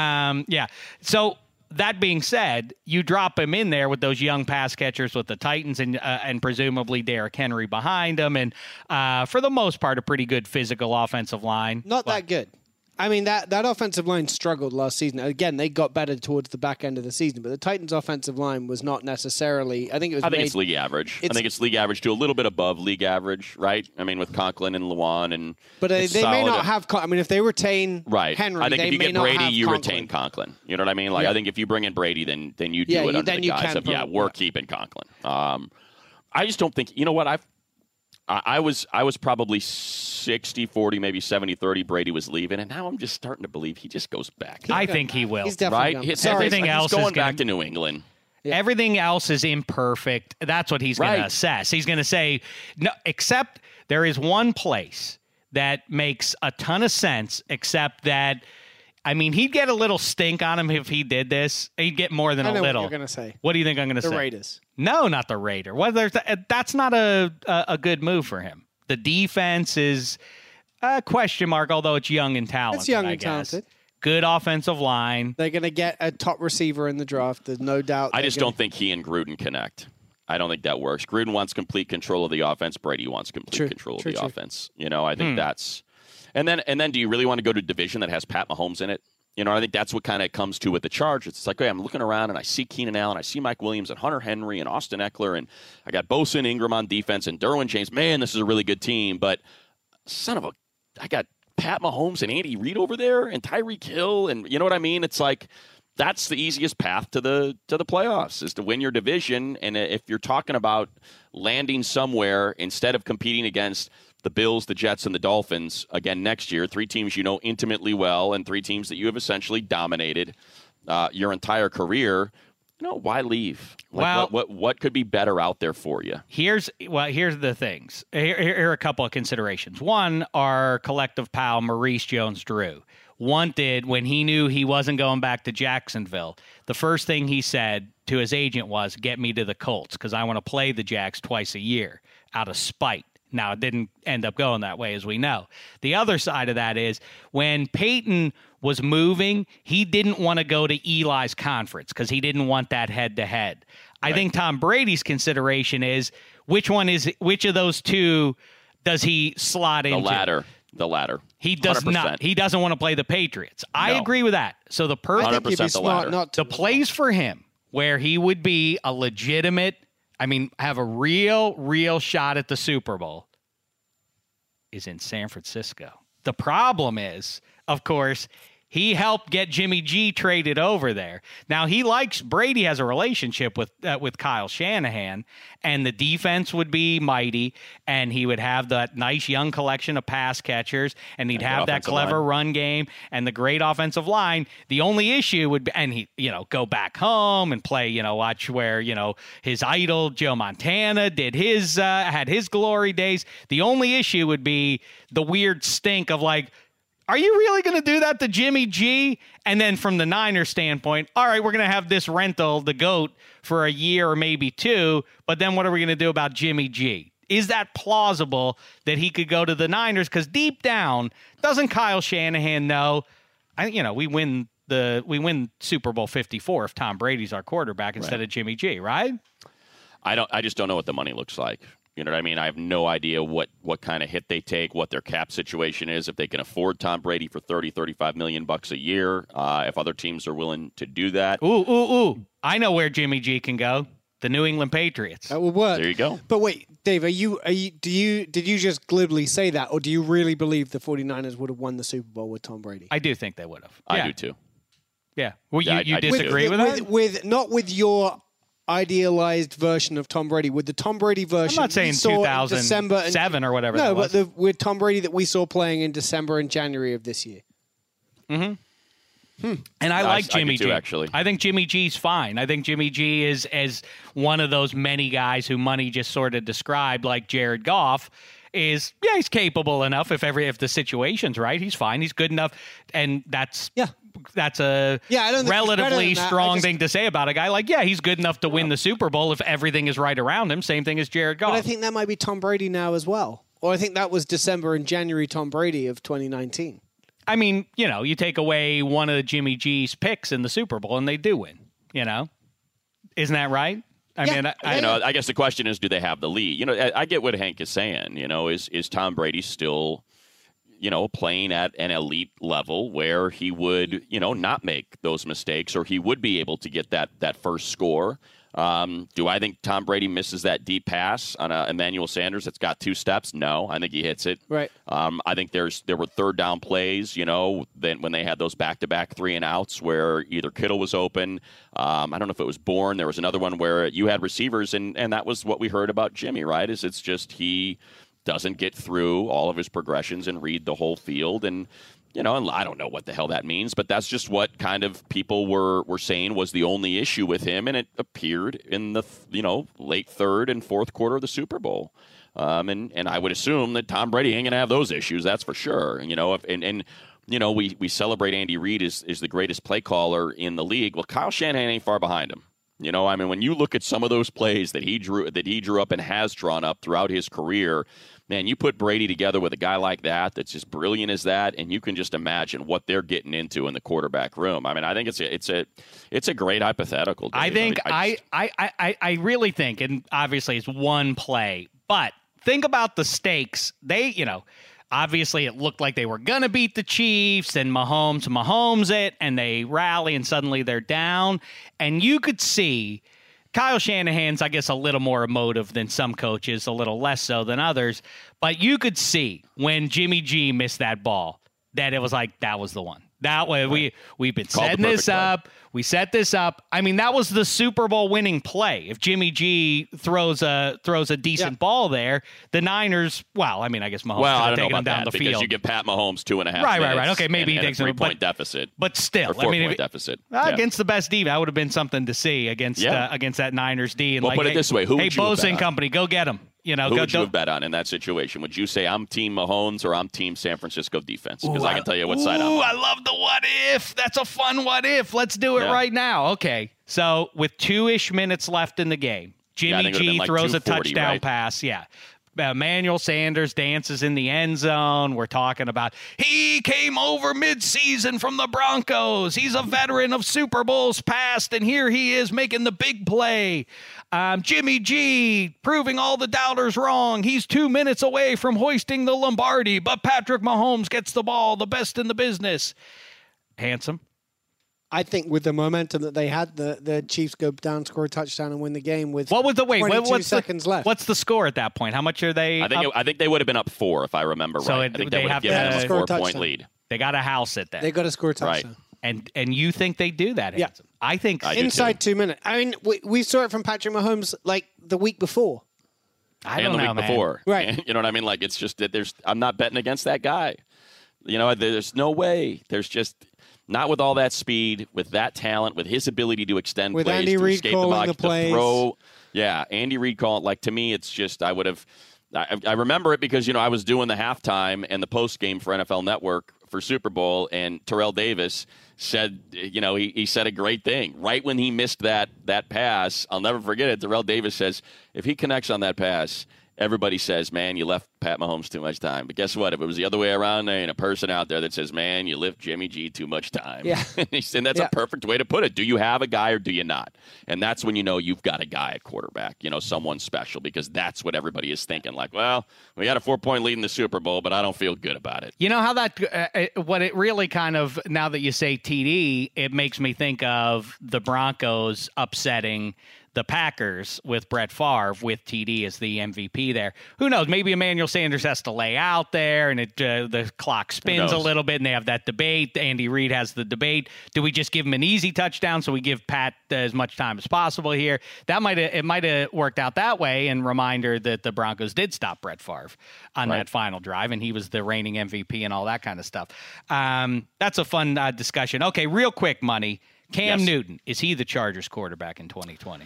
[SPEAKER 6] So. That being said, you drop him in there with those young pass catchers with the Titans and presumably Derrick Henry behind him, and for the most part, a pretty good physical offensive line.
[SPEAKER 7] Not that good. I mean, that offensive line struggled last season. Again, they got better towards the back end of the season, but the Titans' offensive line was not necessarily. I think it's league average.
[SPEAKER 8] I think it's league average to a little bit above league average, right? I mean, with Conklin and Lewan and.
[SPEAKER 7] But they may not have. I mean, if they retain Henry,
[SPEAKER 8] I think if you get Brady, you
[SPEAKER 7] Conklin.
[SPEAKER 8] retain Conklin. You know what I mean? Like I think if you bring in Brady, then you do it under the guise of we're keeping Conklin. I just don't think. You know what? I was probably 60-40, maybe 70-30. Brady was leaving, and now I'm just starting to believe he just goes back.
[SPEAKER 6] I think he will.
[SPEAKER 7] He's definitely
[SPEAKER 6] everything else
[SPEAKER 8] he's going back to New England.
[SPEAKER 6] Yeah. Everything else is imperfect. That's what he's going to assess. He's going to say, no, except there is one place that makes a ton of sense, except that. I mean, he'd get a little stink on him if he did this. He'd get more than a little.
[SPEAKER 7] What you're going to say.
[SPEAKER 6] What do you think I'm going to say?
[SPEAKER 7] The Raiders.
[SPEAKER 6] No, not the Raider. That's not a good move for him. The defense is a question mark, although it's young and talented.
[SPEAKER 7] It's young and talented.
[SPEAKER 6] Good offensive line.
[SPEAKER 7] They're going to get a top receiver in the draft. There's no doubt.
[SPEAKER 8] I just don't think he and Gruden connect. I don't think that works. Gruden wants complete control of the offense. Brady wants complete control of the offense. I think that's. And then do you really want to go to a division that has Pat Mahomes in it? I think that's what kind of comes to with the Chargers. It's like, okay, I'm looking around and I see Keenan Allen, I see Mike Williams and Hunter Henry and Austin Eckler, and I got Bosa and Ingram on defense and Derwin James. Man, this is a really good team, but I got Pat Mahomes and Andy Reid over there and Tyreek Hill, and you know what I mean? It's like that's the easiest path to the playoffs is to win your division. And if you're talking about landing somewhere instead of competing against the Bills, the Jets, and the Dolphins again next year, 3 teams you know intimately well and 3 teams that you have essentially dominated your entire career, why leave?
[SPEAKER 6] Well,
[SPEAKER 8] what could be better out there for you?
[SPEAKER 6] Here's the things. Here are a couple of considerations. One, our collective pal Maurice Jones-Drew wanted, when he knew he wasn't going back to Jacksonville, the first thing he said to his agent was, "Get me to the Colts because I want to play the Jags twice a year out of spite." Now, it didn't end up going that way, as we know. The other side of that is when Peyton was moving, he didn't want to go to Eli's conference because he didn't want that head-to-head. I think Tom Brady's consideration is which of those two does he slot into?
[SPEAKER 8] The latter.
[SPEAKER 6] He does 100%. Not. He doesn't want to play the Patriots. I agree with that. So the
[SPEAKER 7] I think he'd be smart not to.
[SPEAKER 6] The plays for him where he would be a legitimate, have a real shot at the Super Bowl is in San Francisco. The problem is, of course, he helped get Jimmy G traded over there. Now, Brady has a relationship with Kyle Shanahan, and the defense would be mighty, and he would have that nice young collection of pass catchers, and he'd have that clever run game and the great offensive line. The only issue would be, and he, go back home and play, watch where, his idol Joe Montana did had his glory days. The only issue would be the weird stink of are you really going to do that to Jimmy G? And then from the Niners standpoint, all right, we're going to have this rental, the GOAT, for a year or maybe two, but then what are we going to do about Jimmy G? Is that plausible that he could go to the Niners? Because deep down, doesn't Kyle Shanahan know, we win Super Bowl 54 if Tom Brady's our quarterback instead of Jimmy G, right?
[SPEAKER 8] I just don't know what the money looks like. You know what I mean? I have no idea what kind of hit they take, what their cap situation is, if they can afford Tom Brady for $30-35 million a year, if other teams are willing to do that.
[SPEAKER 6] Ooh. I know where Jimmy G can go. The New England Patriots.
[SPEAKER 7] That would work.
[SPEAKER 8] There you go.
[SPEAKER 7] But wait, Dave, did you just glibly say that, or do you really believe the 49ers would have won the Super Bowl with Tom Brady?
[SPEAKER 6] I do think they would have.
[SPEAKER 8] I do too.
[SPEAKER 6] Yeah. Well, you disagree with that?
[SPEAKER 7] Not with your idealized version of Tom Brady, with the Tom Brady version.
[SPEAKER 6] I'm not saying 2007 or whatever.
[SPEAKER 7] No, but with Tom Brady that we saw playing in December and January of this year.
[SPEAKER 6] Mm-hmm. And I like Jimmy G.
[SPEAKER 8] Actually,
[SPEAKER 6] I think Jimmy G's fine. I think Jimmy G is as one of those many guys who money just sort of described, like Jared Goff. He's capable enough if the situation's right. He's fine. He's good enough, and that's a relatively strong thing to say about a guy. He's good enough to win the Super Bowl if everything is right around him. Same thing as Jared Goff.
[SPEAKER 7] But I think that might be Tom Brady now as well. Or I think that was December and January Tom Brady of 2019.
[SPEAKER 6] You take away one of Jimmy G's picks in the Super Bowl and they do win. Isn't that right?
[SPEAKER 8] I guess the question is, do they have the lead? I get what Hank is saying. Is Tom Brady still, playing at an elite level where he would, not make those mistakes, or he would be able to get that first score? Do I think Tom Brady misses that deep pass on Emmanuel Sanders that's got 2 steps? No, I think he hits it.
[SPEAKER 7] Right.
[SPEAKER 8] I think there were third down plays, then when they had those back-to-back 3-and-outs where either Kittle was open. I don't know if it was Bourne. There was another one where you had receivers, and that was what we heard about Jimmy, right? It's just he doesn't get through all of his progressions and read the whole field. And and I don't know what the hell that means, but that's just what kind of people were saying was the only issue with him, and it appeared in the late third and fourth quarter of the Super Bowl. And I would assume that Tom Brady ain't gonna have those issues. That's for sure. We celebrate Andy Reid as the greatest play caller in the league. Well, Kyle Shanahan ain't far behind him. When you look at some of those plays that he drew up and has drawn up throughout his career, man, you put Brady together with a guy like that that's as brilliant as that, and you can just imagine what they're getting into in the quarterback room. I think it's a great hypothetical, Dave.
[SPEAKER 6] I really think, and obviously it's one play, but think about the stakes. Obviously, it looked like they were going to beat the Chiefs, and Mahomes it, and they rally, and suddenly they're down. And you could see Kyle Shanahan's, I guess, a little more emotive than some coaches, a little less so than others. But you could see when Jimmy G missed that ball that it was like, that was the one. That way, we've been
[SPEAKER 8] Called the
[SPEAKER 6] setting this
[SPEAKER 8] perfect play.
[SPEAKER 6] up. We set this up. I mean, that was the Super Bowl winning play. If Jimmy G throws a decent ball there, the Niners. Well, I mean, I guess Mahomes
[SPEAKER 8] Well, I don't know
[SPEAKER 6] taking
[SPEAKER 8] about
[SPEAKER 6] him down
[SPEAKER 8] that
[SPEAKER 6] the
[SPEAKER 8] because
[SPEAKER 6] field.
[SPEAKER 8] you give Pat Mahomes 2.5
[SPEAKER 6] Right.
[SPEAKER 8] minutes
[SPEAKER 6] Okay, maybe he
[SPEAKER 8] and
[SPEAKER 6] takes
[SPEAKER 8] a
[SPEAKER 6] him,
[SPEAKER 8] 3-point deficit.
[SPEAKER 6] But still,
[SPEAKER 8] Or 4-point deficit. Yeah.
[SPEAKER 6] Against the best D, that would have been something to see against that Niners D. And
[SPEAKER 8] Well, put it this way: who
[SPEAKER 6] hey,
[SPEAKER 8] would you have
[SPEAKER 6] Bosa
[SPEAKER 8] bet
[SPEAKER 6] and
[SPEAKER 8] on?
[SPEAKER 6] company, go get him.
[SPEAKER 8] Who would you have bet on in that situation? Would you say I'm Team Mahomes or I'm Team San Francisco defense? Because I can tell you what side I'm on.
[SPEAKER 6] I love the what if. That's a fun what if. Let's do it
[SPEAKER 8] Yeah.
[SPEAKER 6] right now. Okay. So with 2-ish minutes left in the game, Jimmy
[SPEAKER 8] think it would've
[SPEAKER 6] G
[SPEAKER 8] been like
[SPEAKER 6] throws a
[SPEAKER 8] 240,
[SPEAKER 6] touchdown
[SPEAKER 8] right?
[SPEAKER 6] pass. Yeah. Emmanuel Sanders dances in the end zone. We're talking about he came over midseason from the Broncos. He's a veteran of Super Bowls past, and here he is making the big play. Jimmy G proving all the doubters wrong. He's 2 minutes away from hoisting the Lombardi, but Patrick Mahomes gets the ball, the best in the business. Handsome.
[SPEAKER 7] I think with the momentum that they had, the Chiefs go down, score a touchdown, and win the game with
[SPEAKER 6] What was the wait?
[SPEAKER 7] 22 seconds left.
[SPEAKER 6] What's the score at that point? How much are they?
[SPEAKER 8] I think they would have been up 4 if I remember
[SPEAKER 6] So
[SPEAKER 8] right. I think they
[SPEAKER 6] they
[SPEAKER 8] would
[SPEAKER 6] have
[SPEAKER 8] have given
[SPEAKER 6] to
[SPEAKER 8] them a
[SPEAKER 7] score a
[SPEAKER 8] 4-point
[SPEAKER 7] touchdown.
[SPEAKER 8] lead.
[SPEAKER 6] They got a house at that.
[SPEAKER 7] They got to score a
[SPEAKER 8] Right.
[SPEAKER 7] touchdown.
[SPEAKER 6] And you think they do that?
[SPEAKER 7] Yeah.
[SPEAKER 6] Handsome? I think
[SPEAKER 8] I do
[SPEAKER 7] Inside 2 minutes. I mean, we saw it from Patrick Mahomes like the week before.
[SPEAKER 6] I
[SPEAKER 8] And
[SPEAKER 6] don't
[SPEAKER 8] the
[SPEAKER 6] know,
[SPEAKER 8] week
[SPEAKER 6] man.
[SPEAKER 8] before.
[SPEAKER 7] Right.
[SPEAKER 8] You know what I mean? Like, it's just that I'm not betting against that guy. You know, there's no way. There's just not with all that speed, with that talent, with his ability to extend
[SPEAKER 7] With
[SPEAKER 8] plays,
[SPEAKER 7] Andy
[SPEAKER 8] to
[SPEAKER 7] Reid
[SPEAKER 8] escape
[SPEAKER 7] calling
[SPEAKER 8] the
[SPEAKER 7] the
[SPEAKER 8] box,
[SPEAKER 7] plays.
[SPEAKER 8] to throw. Yeah, Andy Reid calling. Like, to me, it's just I would have. I remember it because, you know, I was doing the halftime and the post game for NFL Network for Super Bowl, and Terrell Davis said, you know, he said a great thing right when he missed that pass. I'll never forget it. Terrell Davis says, if he connects on that pass, everybody says, man, you left Pat Mahomes too much time. But guess what? If it was the other way around, there ain't a person out there that says, man, you left Jimmy G too much time.
[SPEAKER 7] Yeah.
[SPEAKER 8] And that's a perfect way to put it. Do you have a guy or do you not? And that's when you know you've got a guy at quarterback, you know, someone special, because that's what everybody is thinking. Like, well, we got a 4-point lead in the Super Bowl, but I don't feel good about it.
[SPEAKER 6] You know how that what it really kind of, now that you say TD, it makes me think of the Broncos upsetting the Packers with Brett Favre with TD as the MVP there. Who knows? Maybe Emmanuel Sanders has to lay out there, and the clock spins a little bit, and they have that debate. Andy Reid has the debate. Do we just give him an easy touchdown so we give Pat as much time as possible here? It might have worked out that way, and reminder that the Broncos did stop Brett Favre on that final drive, and he was the reigning MVP and all that kind of stuff. That's a fun discussion. Okay, real quick, Money. Cam Newton, is he the Chargers quarterback in 2020?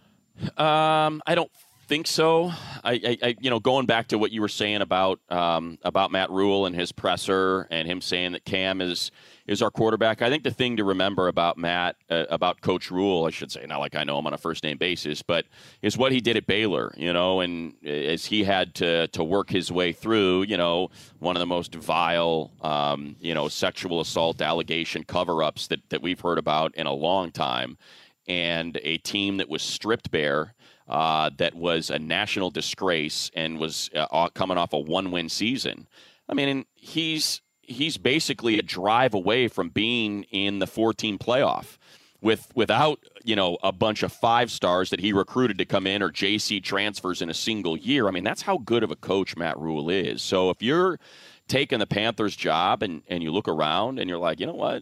[SPEAKER 8] I don't think so. I you know, going back to what you were saying about Matt Rule and his presser and him saying that Cam is our quarterback. I think the thing to remember about Matt, about Coach Rule, I should say, not like I know him on a first name basis, but is what he did at Baylor, you know, and as he had to work his way through, you know, one of the most vile, you know, sexual assault allegation cover-ups that we've heard about in a long time. And a team that was stripped bare, that was a national disgrace and was coming off a 1-win season. I mean, he's basically a drive away from being in the 4-team playoff without, you know, a bunch of 5 stars that he recruited to come in or JC transfers in a single year. I mean, that's how good of a coach Matt Rule is. So if you're taking the Panthers job and you look around and you're like, you know what?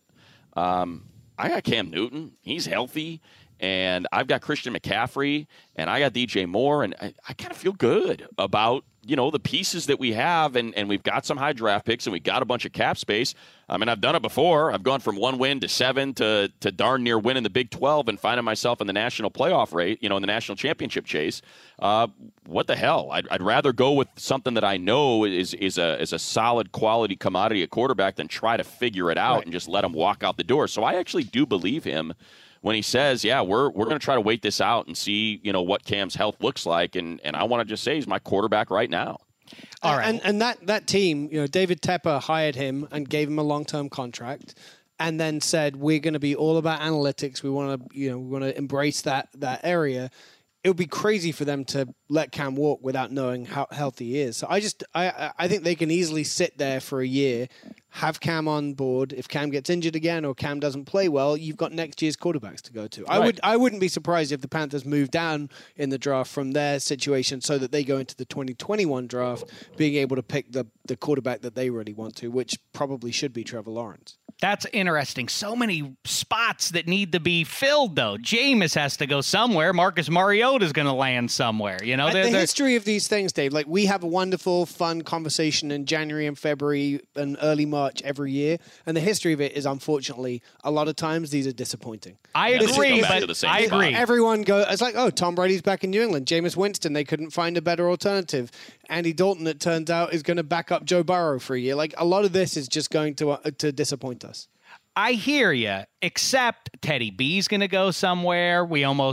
[SPEAKER 8] I got Cam Newton. He's healthy. And I've got Christian McCaffrey. And I got DJ Moore. And I kind of feel good about, you know, the pieces that we have. And we've got some high draft picks and we've got a bunch of cap space. I mean, I've done it before. I've gone from 1 win to 7 to darn near winning the Big 12 and finding myself in the national playoff rate, you know, in the national championship chase. What the hell? I'd rather go with something that I know is a solid quality commodity at quarterback than try to figure it out and just let him walk out the door. So I actually do believe him when he says, yeah, we're going to try to wait this out and see, you know, what Cam's health looks like. And I want to just say he's my quarterback right now.
[SPEAKER 7] All right. And that team, you know, David Tepper hired him and gave him a long-term contract and then said, we're going to be all about analytics. We want to embrace that area. It would be crazy for them to let Cam walk without knowing how healthy he is. So I think they can easily sit there for a year, have Cam on board. If Cam gets injured again or Cam doesn't play well, you've got next year's quarterbacks to go to.
[SPEAKER 8] Right.
[SPEAKER 7] I wouldn't be surprised if the Panthers move down in the draft from their situation so that they go into the 2021 draft being able to pick the quarterback that they really want to, which probably should be Trevor Lawrence.
[SPEAKER 6] That's interesting. So many spots that need to be filled, though. Jameis has to go somewhere. Marcus Mariota is going to land somewhere. You know,
[SPEAKER 7] the history of these things, Dave. Like, we have a wonderful, fun conversation in January and February and early March every year, and the history of it is, unfortunately, a lot of times these are disappointing.
[SPEAKER 6] I agree, but I agree.
[SPEAKER 7] Everyone goes. It's like, oh, Tom Brady's back in New England. Jameis Winston, they couldn't find a better alternative. Andy Dalton, it turns out, is going to back up Joe Burrow for a year. Like, a lot of this is just going to disappoint us.
[SPEAKER 6] I hear you, except Teddy B's going to go somewhere. We know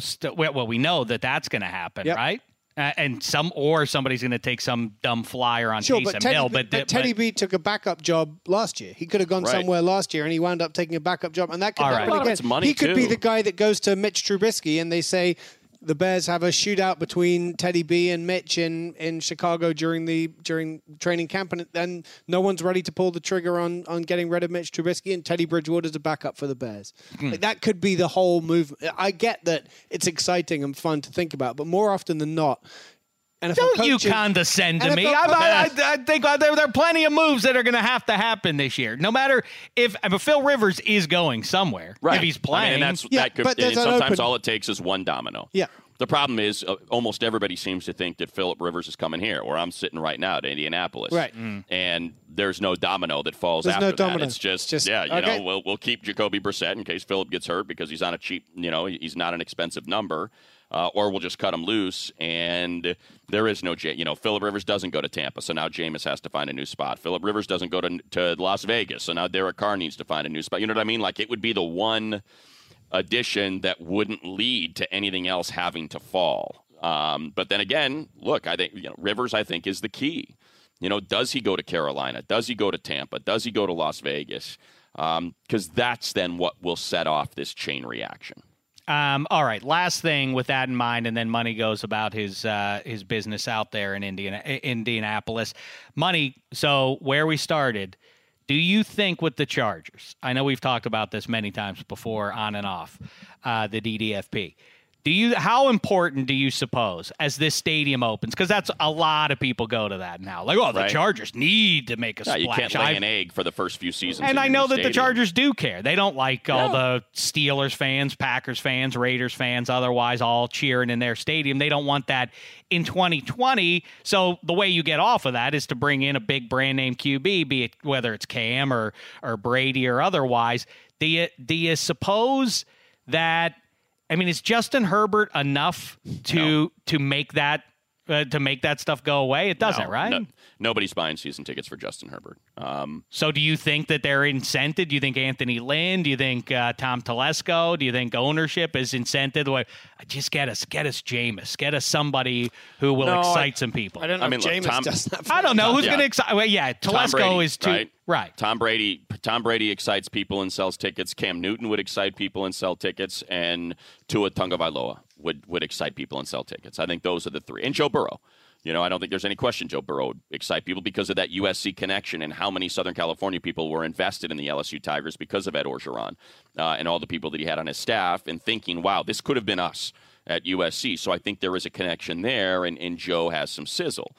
[SPEAKER 6] that that's going to happen, right? And somebody's going to take some dumb flyer on Taysom Hill. But Teddy
[SPEAKER 7] B took a backup job last year. He could have gone somewhere last year, and he wound up taking a backup job. And that could he could be the guy that goes to Mitch Trubisky, and they say the Bears have a shootout between Teddy B and Mitch in Chicago during training camp, and then no one's ready to pull the trigger on getting rid of Mitch Trubisky, and Teddy Bridgewater's a backup for the Bears. Like, that could be the whole move. I get that it's exciting and fun to think about, but more often than not, and if
[SPEAKER 6] don't you condescend to me. I think there are plenty of moves that are going to happen this year. No matter if Phil Rivers is going somewhere, if he's playing.
[SPEAKER 8] Sometimes all it takes is one domino.
[SPEAKER 7] Yeah.
[SPEAKER 8] The problem is almost everybody seems to think that Phillip Rivers is coming here, where I'm sitting right now to Indianapolis.
[SPEAKER 7] Right.
[SPEAKER 8] And there's no domino that falls after that. It's just we'll keep Jacoby Brissett in case Phillip gets hurt because he's on a cheap, he's not an expensive number. Or we'll just cut him loose, and there is no Phillip Rivers doesn't go to Tampa, so now Jameis has to find a new spot. Phillip Rivers doesn't go to Las Vegas, so now Derek Carr needs to find a new spot. You know what I mean? Like, it would be the one addition that wouldn't lead to anything else having to fall. But then again, look, I think Rivers, I think, is the key. Does he go to Carolina? Does he go to Tampa? Does he go to Las Vegas? Because that's then what will set off this chain reaction.
[SPEAKER 6] All right, last thing with that in mind, and then Money goes about his business out there in Indianapolis. Money, so where we started, do you think with the Chargers, I know we've talked about this many times before on and off, the DDFP, how important do you suppose as this stadium opens? Because that's a lot of people go to that now. Like, the Chargers need to make a splash.
[SPEAKER 8] You can't lay an egg for the first few seasons.
[SPEAKER 6] And I know that the Chargers do care. They don't like all the Steelers fans, Packers fans, Raiders fans, otherwise all cheering in their stadium. They don't want that in 2020. So the way you get off of that is to bring in a big brand name QB, be it whether it's Cam or Brady or otherwise. Do you suppose that? I mean, is Justin Herbert enough to make that stuff go away? It doesn't, right?
[SPEAKER 8] No, nobody's buying season tickets for Justin Herbert.
[SPEAKER 6] So do you think that they're incented? Do you think Anthony Lynn? Do you think Tom Telesco? Do you think ownership is incented? Just get us Jameis. Get us somebody who will excite some people.
[SPEAKER 7] I don't know if Jameis does that.
[SPEAKER 6] I don't know who's going to excite. Well, Telesco is too. Right.
[SPEAKER 8] Tom Brady excites people and sells tickets. Cam Newton would excite people and sell tickets. And Tua Tagovailoa would excite people and sell tickets. I think those are the three. And Joe Burrow. I don't think there's any question Joe Burrow would excite people because of that USC connection and how many Southern California people were invested in the LSU Tigers because of Ed Orgeron and all the people that he had on his staff and thinking, wow, this could have been us at USC. So I think there is a connection there, and Joe has some sizzle.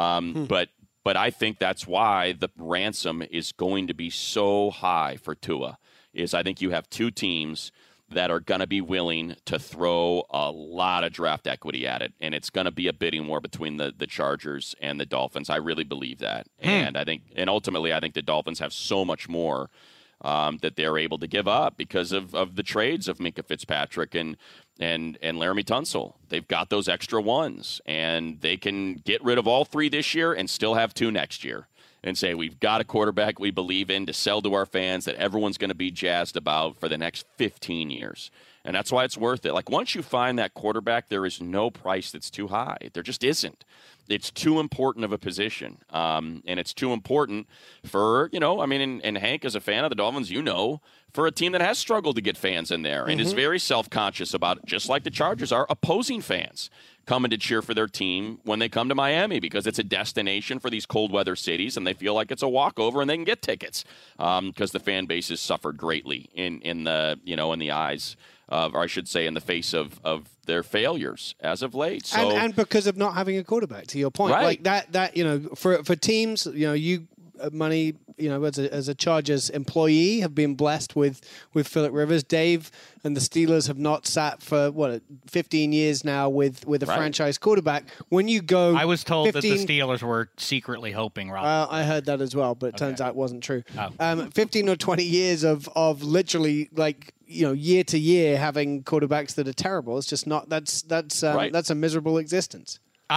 [SPEAKER 8] But I think that's why the ransom is going to be so high for Tua, is I think you have two teams that are going to be willing to throw a lot of draft equity at it, and it's going to be a bidding war between the Chargers and the Dolphins. I really believe that. And ultimately I think the Dolphins have so much more that they're able to give up because of the trades of Minkah Fitzpatrick and Laramie Tunsil. They've got those extra ones, and they can get rid of all three this year and still have two next year and say, we've got a quarterback we believe in to sell to our fans that everyone's going to be jazzed about for the next 15 years. And that's why it's worth it. Like, once you find that quarterback, there is no price that's too high. There just isn't. It's too important of a position. And it's too important for, and Hank, as a fan of the Dolphins, for a team that has struggled to get fans in there and is very self-conscious about it, just like the Chargers are, opposing fans coming to cheer for their team when they come to Miami because it's a destination for these cold weather cities and they feel like it's a walkover and they can get tickets because the fan base has suffered greatly in the eyes of, or I should say in the face of their failures as of late. So,
[SPEAKER 7] and because of not having a quarterback, to your point.
[SPEAKER 8] Right.
[SPEAKER 7] Like that for teams, money, as a Chargers employee, have been blessed with Phillip Rivers. Dave and the Steelers have not sat for 15 years now with a franchise quarterback. When you go,
[SPEAKER 6] I was told that the Steelers were secretly hoping. Rob,
[SPEAKER 7] I heard that as well, but it turns out it wasn't true. 15 or 20 years of literally year to year having quarterbacks that are terrible. It's just not. That's a miserable existence.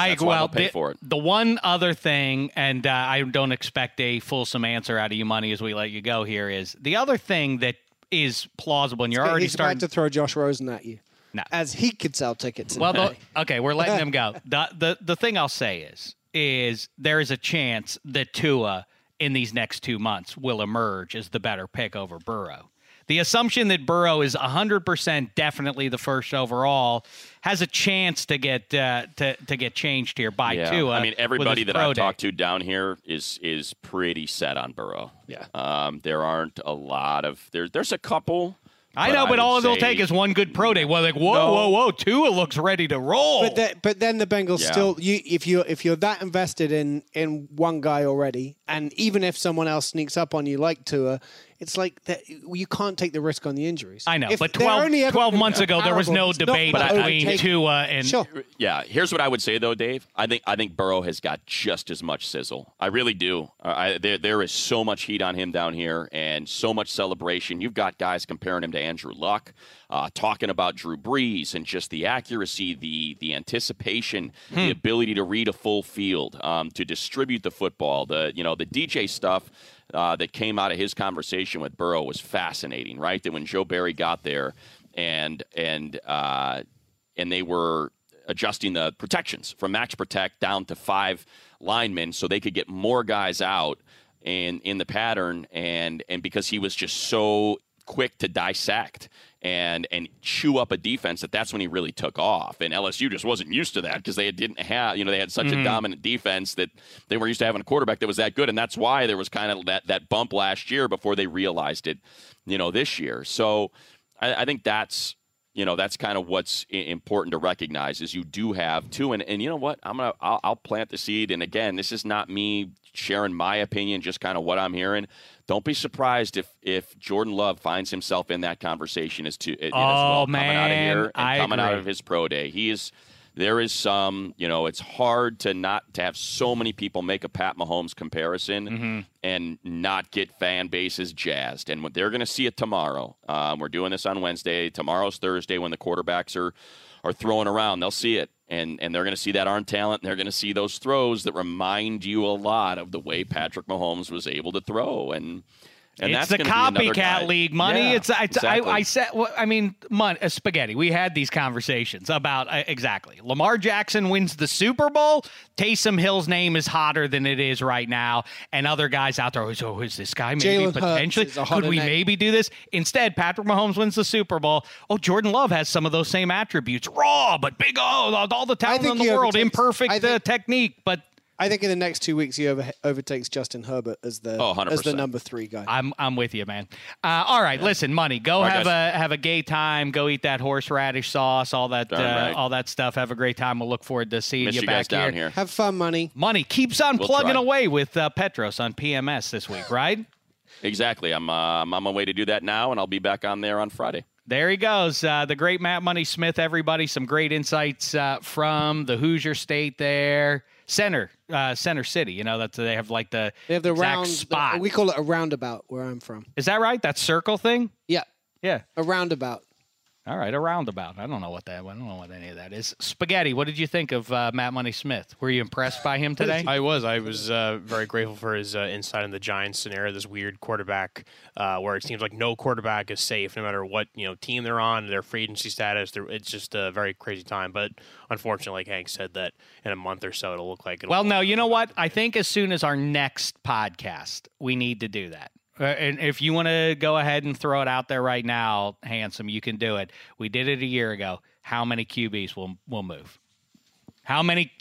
[SPEAKER 6] The one other thing, and I don't expect a fulsome answer out of you, Money, as we let you go here, is the other thing that is plausible, and you're already starting
[SPEAKER 7] to throw Josh Rosen at you.
[SPEAKER 6] No.
[SPEAKER 7] As he could sell tickets.
[SPEAKER 6] Okay, we're letting him go. The thing I'll say is there is a chance that Tua in these next 2 months will emerge as the better pick over Burrow. The assumption that Burrow is 100% definitely the first overall has a chance to get changed here by Tua.
[SPEAKER 8] I mean, everybody that I've talked to down here is pretty set on Burrow.
[SPEAKER 6] Yeah.
[SPEAKER 8] There aren't a lot of there's a couple.
[SPEAKER 6] I know, but all it'll take is one good pro day. Well, like whoa, Tua looks ready to roll.
[SPEAKER 7] But then the Bengals still, if you're that invested in one guy already, and even if someone else sneaks up on you like Tua, it's like that you can't take the risk on the injuries.
[SPEAKER 6] I know, but 12 months ago there was no debate between Tua and.
[SPEAKER 7] Sure.
[SPEAKER 8] Yeah, here's what I would say though, Dave. I think Burrow has got just as much sizzle. I really do. There is so much heat on him down here, and so much celebration. You've got guys comparing him to Andrew Luck, talking about Drew Brees and just the accuracy, the anticipation, the ability to read a full field, to distribute the football. The DJ stuff that came out of his conversation with Burrow was fascinating, right? That when Joe Barry got there and they were adjusting the protections from max protect down to 5 linemen so they could get more guys out in the pattern, and because he was just so quick to dissect and chew up a defense, that's when he really took off. And LSU just wasn't used to that because they didn't have, they had such a dominant defense that they weren't used to having a quarterback that was that good. And that's why there was kind of that bump last year before they realized it, this year. So I think that's kind of what's important to recognize is you do have two. And you know what? I'll plant the seed. And again, this is not me sharing my opinion, just kind of what I'm hearing. Don't be surprised if Jordan Love finds himself in that conversation as well, coming out of here and coming out of his pro day. There is some, it's hard to have so many people make a Pat Mahomes comparison and not get fan bases jazzed. And they're going to see it tomorrow. We're doing this on Wednesday. Tomorrow's Thursday when the quarterbacks are throwing around. They'll see it. And they're going to see that arm talent, and they're going to see those throws that remind you a lot of the way Patrick Mahomes was able to throw. And
[SPEAKER 6] it's
[SPEAKER 8] that's
[SPEAKER 6] the
[SPEAKER 8] copycat
[SPEAKER 6] league, Money.
[SPEAKER 8] Yeah,
[SPEAKER 6] exactly. I said, Spaghetti. We had these conversations about exactly. Lamar Jackson wins the Super Bowl. Taysom Hill's name is hotter than it is right now, and other guys out there. So who's this guy? Maybe potentially could we maybe do this? Instead, Patrick Mahomes wins the Super Bowl. Oh, Jordan Love has some of those same attributes. Raw, but big. Oh, all the talent in the world. Imperfect technique, but.
[SPEAKER 7] I think in the next 2 weeks he overtakes Justin Herbert as the number 3 guy.
[SPEAKER 6] I'm with you, man. All right, listen, Money. Go have a gay time. Go eat that horseradish sauce. All that stuff. Have a great time. We'll look forward to seeing you back
[SPEAKER 8] down here.
[SPEAKER 7] Have fun, Money.
[SPEAKER 6] Money keeps on plugging away with Petros on PMS this week, right?
[SPEAKER 8] Exactly. I'm on my way to do that now, and I'll be back on there on Friday.
[SPEAKER 6] There he goes, the great Matt Money Smith. Everybody, some great insights from the Hoosier State there. Center City, they have like they have the
[SPEAKER 7] round
[SPEAKER 6] spot.
[SPEAKER 7] We call it a roundabout where I'm from.
[SPEAKER 6] Is that right? That circle thing?
[SPEAKER 7] Yeah.
[SPEAKER 6] A
[SPEAKER 7] roundabout.
[SPEAKER 6] All right, a roundabout. I don't know what any of that is. Spaghetti, what did you think of Matt Money Smith? Were you impressed by him today?
[SPEAKER 9] I was very grateful for his insight on the Giants scenario, this weird quarterback where it seems like no quarterback is safe no matter what team they're on, their free agency status. It's just a very crazy time. But unfortunately, like Hank said, that in a month or so it'll look like
[SPEAKER 6] Well, no, you know what? I think as soon as our next podcast, we need to do that. And if you want to go ahead and throw it out there right now, Handsome, you can do it. We did it a year ago. How many QBs will move? How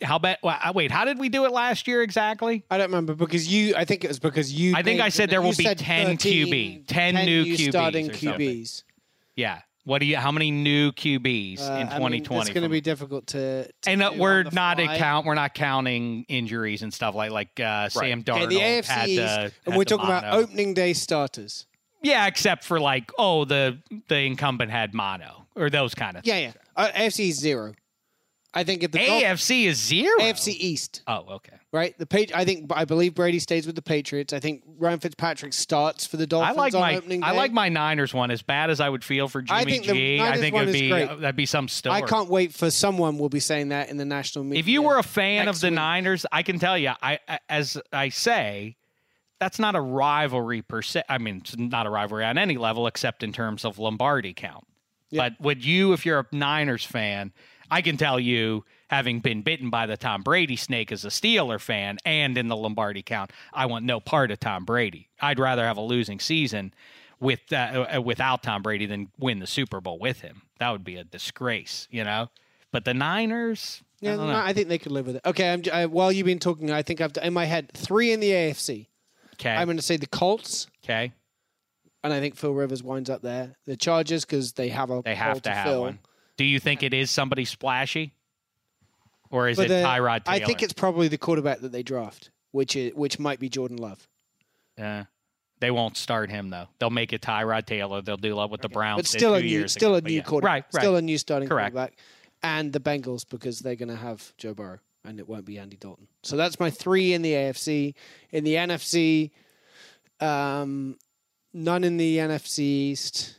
[SPEAKER 6] did we do it last year exactly?
[SPEAKER 7] I don't remember I think
[SPEAKER 6] I think I said there will be 10
[SPEAKER 7] 13,
[SPEAKER 6] QB, 10 new QBs.
[SPEAKER 7] Starting QBs.
[SPEAKER 6] Yeah. How many new QBs in 2020?
[SPEAKER 7] It's going to be difficult to
[SPEAKER 6] and
[SPEAKER 7] do
[SPEAKER 6] we're
[SPEAKER 7] on the
[SPEAKER 6] not
[SPEAKER 7] fly.
[SPEAKER 6] we're not counting injuries and stuff like Sam Darnold
[SPEAKER 7] Okay, the AFC
[SPEAKER 6] had
[SPEAKER 7] East, and we're talking about
[SPEAKER 6] mono.
[SPEAKER 7] opening day starters.
[SPEAKER 6] Yeah, except for the incumbent had mono or those kind of things.
[SPEAKER 7] Yeah. AFC East 0. I think if the
[SPEAKER 6] AFC is 0.
[SPEAKER 7] AFC East.
[SPEAKER 6] Oh, okay.
[SPEAKER 7] Right, I believe Brady stays with the Patriots. I think Ryan Fitzpatrick starts for the Dolphins on opening day.
[SPEAKER 6] I like my Niners one. As bad as I would feel for Jimmy
[SPEAKER 7] I think the
[SPEAKER 6] G,
[SPEAKER 7] Niners
[SPEAKER 6] I think
[SPEAKER 7] one
[SPEAKER 6] it'd
[SPEAKER 7] is
[SPEAKER 6] be
[SPEAKER 7] great.
[SPEAKER 6] that'd be some story.
[SPEAKER 7] I can't wait for someone will be saying that in the national media.
[SPEAKER 6] If you were a fan of
[SPEAKER 7] next
[SPEAKER 6] the
[SPEAKER 7] week.
[SPEAKER 6] Niners, I can tell you, as I say, that's not a rivalry per se. I mean, it's not a rivalry on any level except in terms of Lombardi count.
[SPEAKER 7] Yeah.
[SPEAKER 6] But would you, if you're a Niners fan, I can tell you, having been bitten by the Tom Brady snake as a Steeler fan and in the Lombardi count, I want no part of Tom Brady. I'd rather have a losing season without Tom Brady than win the Super Bowl with him. That would be a disgrace, But the Niners,
[SPEAKER 7] Yeah,
[SPEAKER 6] I don't know.
[SPEAKER 7] I think they could live with it. Okay, while you've been talking, I think I've in my head 3 in the AFC.
[SPEAKER 6] Okay.
[SPEAKER 7] I'm going to say the Colts,
[SPEAKER 6] Okay.
[SPEAKER 7] and I think Phil Rivers winds up there. The Chargers, because they have a
[SPEAKER 6] They
[SPEAKER 7] hole
[SPEAKER 6] have to have
[SPEAKER 7] fill.
[SPEAKER 6] one. Do you think it is somebody splashy? Or is
[SPEAKER 7] But
[SPEAKER 6] it Tyrod Taylor?
[SPEAKER 7] I think it's probably the quarterback that they draft, which might be Jordan Love.
[SPEAKER 6] They won't start him, though. They'll make it Tyrod Taylor. They'll do what the Browns
[SPEAKER 7] But
[SPEAKER 6] did
[SPEAKER 7] still
[SPEAKER 6] 2 years
[SPEAKER 7] still
[SPEAKER 6] ago.
[SPEAKER 7] a
[SPEAKER 6] But
[SPEAKER 7] new
[SPEAKER 6] yeah.
[SPEAKER 7] quarterback.
[SPEAKER 6] Right.
[SPEAKER 7] Still a new starting
[SPEAKER 6] Correct.
[SPEAKER 7] quarterback. And the Bengals, because they're going to have Joe Burrow, and it won't be Andy Dalton. So that's my 3 in the AFC. In the NFC, none in the NFC East.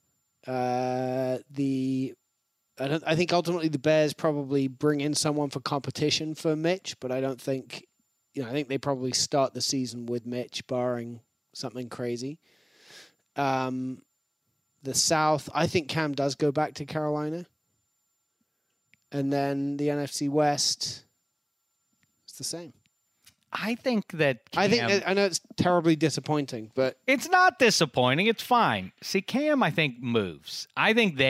[SPEAKER 7] I think ultimately the Bears probably bring in someone for competition for Mitch, but I don't think, I think they probably start the season with Mitch, barring something crazy. The South, I think Cam does go back to Carolina. And then the NFC West, it's the same.
[SPEAKER 6] I think that Cam,
[SPEAKER 7] I know it's terribly disappointing, but
[SPEAKER 6] it's not disappointing. It's fine. See, Cam, I think, moves. I think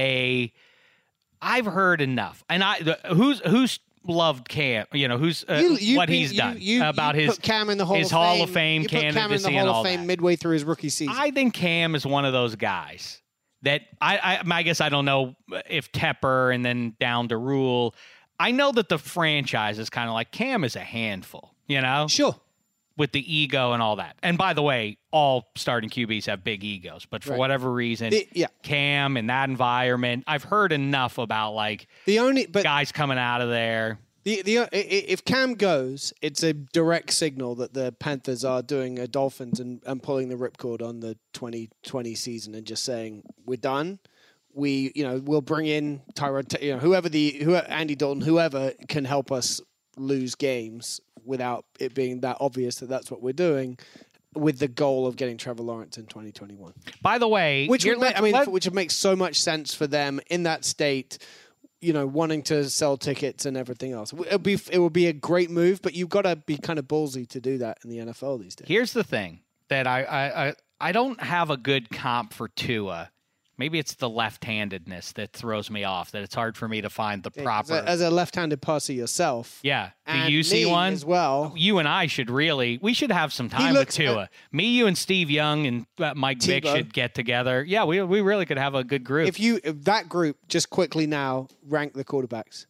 [SPEAKER 6] I've heard enough. And who's loved Cam? Who's what he's done about
[SPEAKER 7] you
[SPEAKER 6] his
[SPEAKER 7] put Cam in the Hall
[SPEAKER 6] of Fame
[SPEAKER 7] you put Cam in the
[SPEAKER 6] candidacy
[SPEAKER 7] Hall
[SPEAKER 6] and
[SPEAKER 7] of
[SPEAKER 6] all
[SPEAKER 7] Fame
[SPEAKER 6] that.
[SPEAKER 7] midway through his rookie season.
[SPEAKER 6] I think Cam is one of those guys that I guess I don't know if Tepper and then down to Rule. I know that the franchise is kind of like Cam is a handful,
[SPEAKER 7] Sure.
[SPEAKER 6] with the ego and all that. And by the way, all starting QBs have big egos, but for whatever reason, Cam in that environment, I've heard enough about guys coming out of there.
[SPEAKER 7] If Cam goes, it's a direct signal that the Panthers are doing a Dolphins and pulling the ripcord on the 2020 season and just saying we're done. We'll bring in Tyrod, whoever Andy Dalton, whoever can help us lose games without it being that obvious that that's what we're doing, with the goal of getting Trevor Lawrence in 2021.
[SPEAKER 6] By the way,
[SPEAKER 7] which would make so much sense for them in that state. Wanting to sell tickets and everything else. It would be a great move, but you've got to be kind of ballsy to do that in the NFL these days.
[SPEAKER 6] Here's the thing that I don't have a good comp for Tua. Maybe it's the left-handedness that throws me off, that it's hard for me to find the proper.
[SPEAKER 7] As a left-handed passer yourself.
[SPEAKER 6] Yeah. Do
[SPEAKER 7] and
[SPEAKER 6] you see
[SPEAKER 7] me
[SPEAKER 6] one?
[SPEAKER 7] as well.
[SPEAKER 6] You and I should we should have some time with Tua. Me, you, and Steve Young and Mike Vick should get together. Yeah, we really could have a good group.
[SPEAKER 7] If that group, just quickly now, rank the quarterbacks.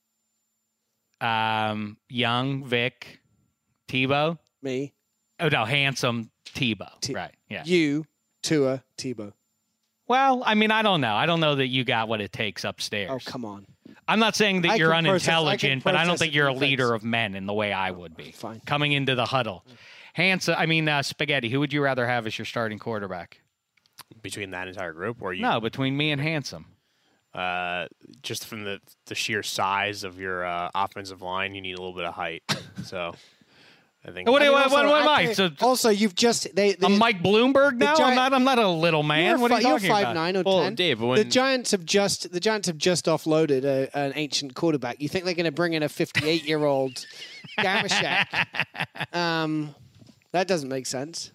[SPEAKER 6] Young, Vick, Tebow.
[SPEAKER 7] Me.
[SPEAKER 6] Oh, no, handsome, Tebow. Right, yeah.
[SPEAKER 7] You, Tua, Tebow.
[SPEAKER 6] Well, I mean, I don't know. I don't know that you got what it takes upstairs.
[SPEAKER 7] Oh, come on.
[SPEAKER 6] I'm not saying that you're unintelligent, but I don't think you're a
[SPEAKER 7] defense.
[SPEAKER 6] leader of men in the way I would be.
[SPEAKER 7] Fine.
[SPEAKER 6] Coming into the huddle. Spaghetti, who would you rather have as your starting quarterback?
[SPEAKER 9] Between that entire group, or you?
[SPEAKER 6] No, between me and Handsome.
[SPEAKER 9] Just from the sheer size of your offensive line, you need a little bit of height. So I think.
[SPEAKER 6] What am I?
[SPEAKER 7] Also, you've just
[SPEAKER 6] I'm Mike Bloomberg now. I'm not a little man. What are you talking
[SPEAKER 7] you're
[SPEAKER 6] about?
[SPEAKER 7] 5'9" or 10.
[SPEAKER 9] Well, Dave,
[SPEAKER 7] the Giants have just offloaded an ancient quarterback. You think they're going to bring in a 58-year-old Gamashek? That doesn't make sense.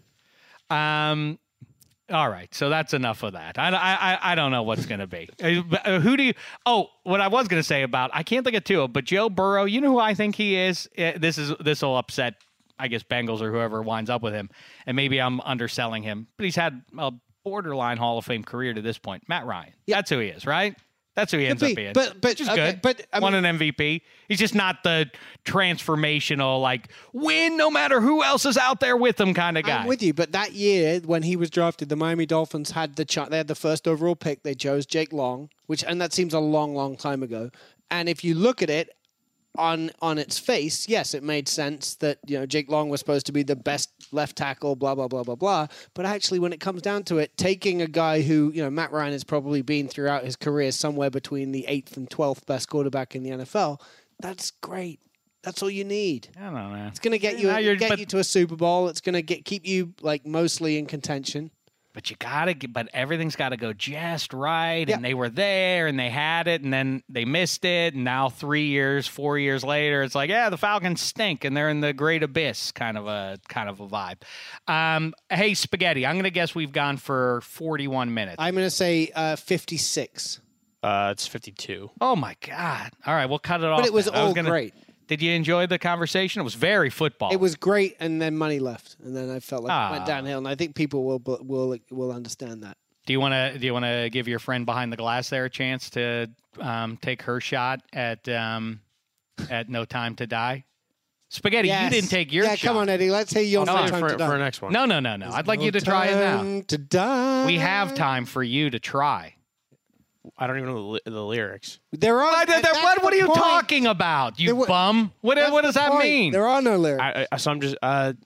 [SPEAKER 6] All right, so that's enough of that. I don't know what's going to be. Who do you? Oh, what I was going to say about I can't think of Tua, but Joe Burrow. You know who I think he is. This will upset, I guess, Bengals or whoever winds up with him, and maybe I'm underselling him. But he's had a borderline Hall of Fame career to this point. Matt Ryan. That's who he is, right? That's who he ends up being.
[SPEAKER 7] But
[SPEAKER 6] which is
[SPEAKER 7] okay,
[SPEAKER 6] good.
[SPEAKER 7] but, I
[SPEAKER 6] won
[SPEAKER 7] mean,
[SPEAKER 6] an MVP. He's just not the transformational, like, win no matter who else is out there with him kind of guy.
[SPEAKER 7] I'm with you, but that year when he was drafted, the Miami Dolphins had they had the first overall pick. They chose Jake Long, and that seems a long, long time ago. And if you look at it on its face, yes, it made sense that Jake Long was supposed to be the best left tackle, blah blah blah blah blah. But actually, when it comes down to it, taking a guy who Matt Ryan has probably been throughout his career somewhere between the 8th and 12th best quarterback in the NFL, that's great. That's all you need.
[SPEAKER 6] I don't know.
[SPEAKER 7] It's going to get you to a Super Bowl. It's going to keep you like mostly in contention.
[SPEAKER 6] But but everything's got to go just right. And they were there and they had it and then they missed it. And now 4 years later, it's like, the Falcons stink and they're in the great abyss kind of a vibe. Hey, Spaghetti, I'm going to guess we've gone for 41 minutes.
[SPEAKER 7] I'm going to say 56.
[SPEAKER 9] It's 52.
[SPEAKER 6] Oh my God. All right. We'll cut it off.
[SPEAKER 7] But it was all great.
[SPEAKER 6] Did you enjoy the conversation? It was very football.
[SPEAKER 7] It was great, and then money left, and then I felt like it went downhill. And I think people will understand that.
[SPEAKER 6] Do you want to give your friend behind the glass there a chance to take her shot at No Time to Die? Spaghetti,
[SPEAKER 7] yes.
[SPEAKER 6] You didn't take your shot.
[SPEAKER 7] Yeah, come on, Eddie. Let's hear your No Time to Die.
[SPEAKER 9] For next one.
[SPEAKER 6] No. I'd like you to try it now.
[SPEAKER 7] To die.
[SPEAKER 6] We have time for you to try.
[SPEAKER 9] I don't even know the lyrics.
[SPEAKER 7] There are.
[SPEAKER 6] What are you talking about? You bum. What does that mean?
[SPEAKER 7] There are no lyrics.
[SPEAKER 9] So I'm just.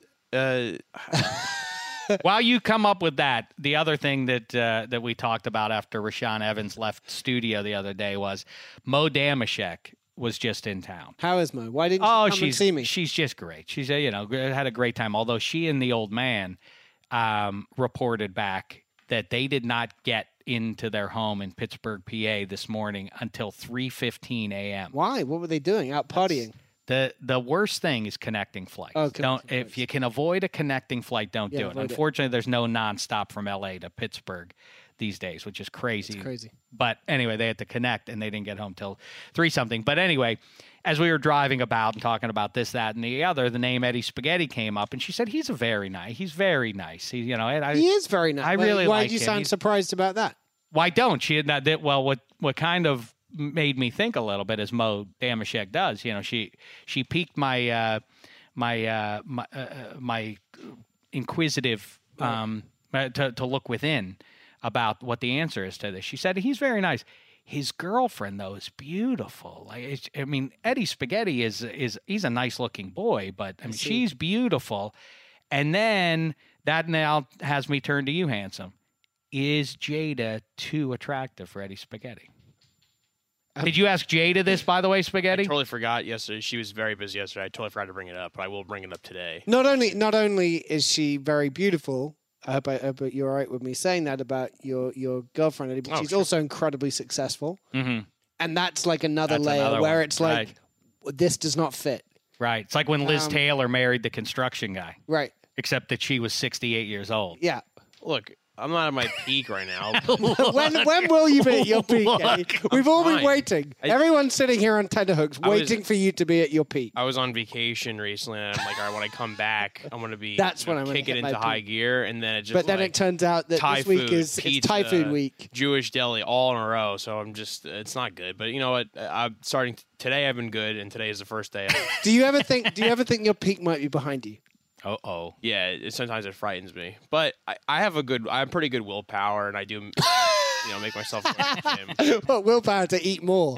[SPEAKER 6] While you come up with that, the other thing that we talked about after Rashaan Evans left studio the other day was Mo Damashek was just in town.
[SPEAKER 7] How is Mo? Why didn't you come and see me?
[SPEAKER 6] She's just great. She's had a great time. Although she and the old man reported back that they did not get into their home in Pittsburgh, PA this morning until 3:15 a.m.
[SPEAKER 7] Why? What were they doing? Out partying?
[SPEAKER 6] The worst thing is connecting flights. If you can avoid a connecting flight, don't do it. Unfortunately, there's no nonstop from LA to Pittsburgh these days, which is crazy.
[SPEAKER 7] It's crazy.
[SPEAKER 6] But anyway, they had to connect and they didn't get home till 3-something. But anyway, as we were driving about and talking about this, that, and the other, the name Eddie Spaghetti came up, and she said he's very nice. He's very nice. He
[SPEAKER 7] is very nice.
[SPEAKER 6] I really
[SPEAKER 7] Why
[SPEAKER 6] like
[SPEAKER 7] did you
[SPEAKER 6] him.
[SPEAKER 7] sound surprised about that?
[SPEAKER 6] Why don't she? What kind of made me think a little bit, as Mo Damashek does. She piqued my inquisitive to look within about what the answer is to this. She said he's very nice. His girlfriend, though, is beautiful. Eddie Spaghetti he's a nice looking boy, but she's beautiful. And then that now has me turn to you, handsome. Is Jada too attractive for Eddie Spaghetti? Did you ask Jada this, by the way, Spaghetti?
[SPEAKER 9] I totally forgot yesterday. She was very busy yesterday. I totally forgot to bring it up, but I will bring it up today.
[SPEAKER 7] Not only is she very beautiful, I hope you're all right with me saying that about your girlfriend, Eddie, but she's also incredibly successful.
[SPEAKER 6] Mm-hmm.
[SPEAKER 7] And that's like another layer where it's like, this does not fit.
[SPEAKER 6] Right. It's like when Liz Taylor married the construction guy.
[SPEAKER 7] Right.
[SPEAKER 6] Except that she was 68 years old.
[SPEAKER 7] Yeah.
[SPEAKER 9] Look, I'm not at my peak right now.
[SPEAKER 7] when will you be at your peak, Eddie? We've all been waiting. Everyone's sitting here on tenterhooks waiting for you to be at your peak.
[SPEAKER 9] I was on vacation recently, and I'm like, all right, when I come back, I'm going to be
[SPEAKER 7] kick
[SPEAKER 9] it into high gear, and then it just.
[SPEAKER 7] But then it turns out that
[SPEAKER 9] Thai
[SPEAKER 7] this week
[SPEAKER 9] food,
[SPEAKER 7] is
[SPEAKER 9] pizza,
[SPEAKER 7] Thai food week.
[SPEAKER 9] Jewish deli all in a row, so it's not good. But you know what? I'm starting today. I've been good, and today is the first day.
[SPEAKER 7] Do you ever think your peak might be behind you?
[SPEAKER 9] Yeah, sometimes it frightens me, but I have pretty good willpower, and I do, make myself.
[SPEAKER 7] What willpower to eat more?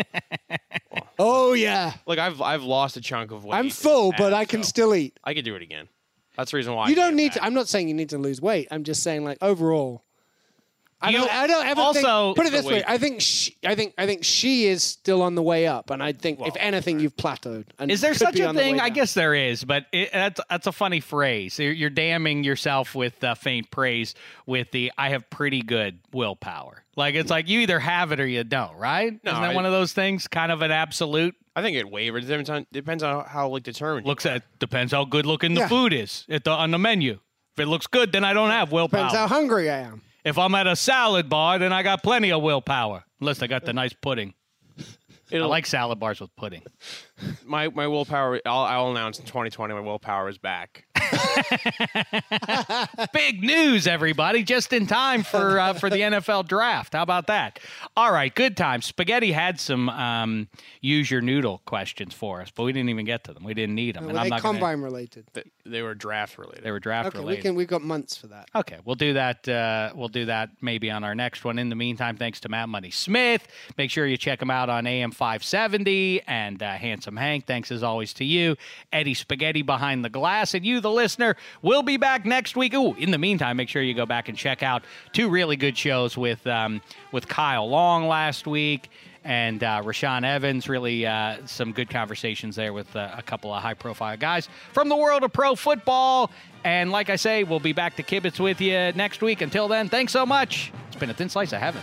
[SPEAKER 7] Oh yeah.
[SPEAKER 9] Look, I've lost a chunk of weight.
[SPEAKER 7] I'm full, but I can still eat.
[SPEAKER 9] I could do it again. That's the reason why
[SPEAKER 7] you don't need to. I'm not saying you need to lose weight. I'm just saying, like, overall. I don't ever
[SPEAKER 6] also,
[SPEAKER 7] think, put it this way. I think she is still on the way up, and I think if anything, you've plateaued. And
[SPEAKER 6] is there such a thing? I guess there is, but that's a funny phrase. You're damning yourself with faint praise with the "I have pretty good willpower." Like it's like you either have it or you don't, right?
[SPEAKER 9] No,
[SPEAKER 6] isn't that one of those things? Kind of an absolute.
[SPEAKER 9] I think it wavers. Depends on how determined.
[SPEAKER 6] Depends how good looking the food is on the menu. If it looks good, then I don't have willpower.
[SPEAKER 7] Depends how hungry I am.
[SPEAKER 6] If I'm at a salad bar, then I got plenty of willpower. Unless I got the nice pudding. I like salad bars with pudding.
[SPEAKER 9] My willpower, I'll announce in 2020 my willpower is back.
[SPEAKER 6] Big news, everybody, just in time for the NFL draft. How about that? All right, good time. Spaghetti had some use your noodle questions for us, but we didn't even get to them. We didn't need them.
[SPEAKER 7] Were they combine related?
[SPEAKER 9] They were draft related.
[SPEAKER 6] They were draft related.
[SPEAKER 7] We've got months for that.
[SPEAKER 6] Okay, we'll do that. We'll do that maybe on our next one. In the meantime, thanks to Matt Money Smith. Make sure you check him out on AM 570 and Handsome Hank. Thanks as always to you, Eddie Spaghetti behind the glass, and you, the listener. We'll be back next week. Ooh, in the meantime, make sure you go back and check out 2 really good shows with Kyle Long last week and Rashaan Evans. Really some good conversations there with a couple of high-profile guys from the world of pro football. And like I say, we'll be back to Kibitz with you next week. Until then, thanks so much. It's been a thin slice of heaven.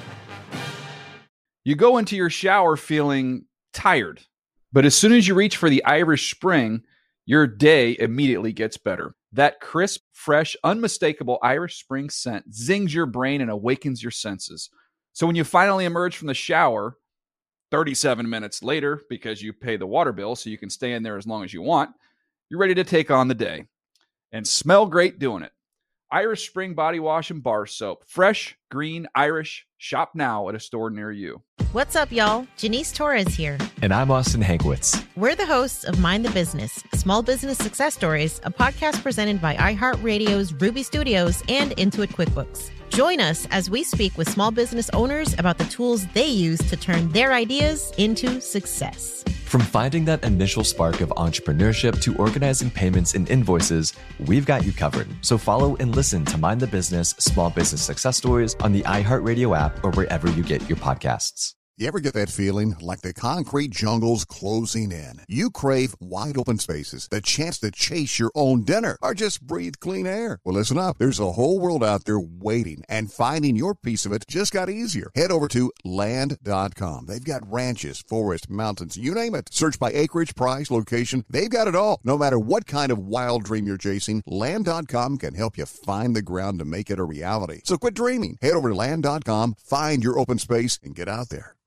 [SPEAKER 1] You go into your shower feeling tired, but as soon as you reach for the Irish Spring, your day immediately gets better. That crisp, fresh, unmistakable Irish Spring scent zings your brain and awakens your senses. So when you finally emerge from the shower, 37 minutes later, because you pay the water bill so you can stay in there as long as you want, you're ready to take on the day. And smell great doing it. Irish Spring Body Wash and Bar Soap. Fresh, green, Irish. Shop now at a store near you.
[SPEAKER 10] What's up, y'all? Janice Torres here.
[SPEAKER 11] And I'm Austin Hankwitz.
[SPEAKER 10] We're the hosts of Mind the Business, Small Business Success Stories, a podcast presented by iHeartRadio's Ruby Studios and Intuit QuickBooks. Join us as we speak with small business owners about the tools they use to turn their ideas into success.
[SPEAKER 11] From finding that initial spark of entrepreneurship to organizing payments and invoices, we've got you covered. So follow and listen to Mind the Business, Small Business Success Stories on the iHeartRadio app or wherever you get your podcasts.
[SPEAKER 12] You ever get that feeling like the concrete jungle's closing in? You crave wide open spaces, the chance to chase your own dinner, or just breathe clean air. Well, listen up. There's a whole world out there waiting, and finding your piece of it just got easier. Head over to Land.com. They've got ranches, forests, mountains, you name it. Search by acreage, price, location. They've got it all. No matter what kind of wild dream you're chasing, Land.com can help you find the ground to make it a reality. So quit dreaming. Head over to Land.com, find your open space, and get out there.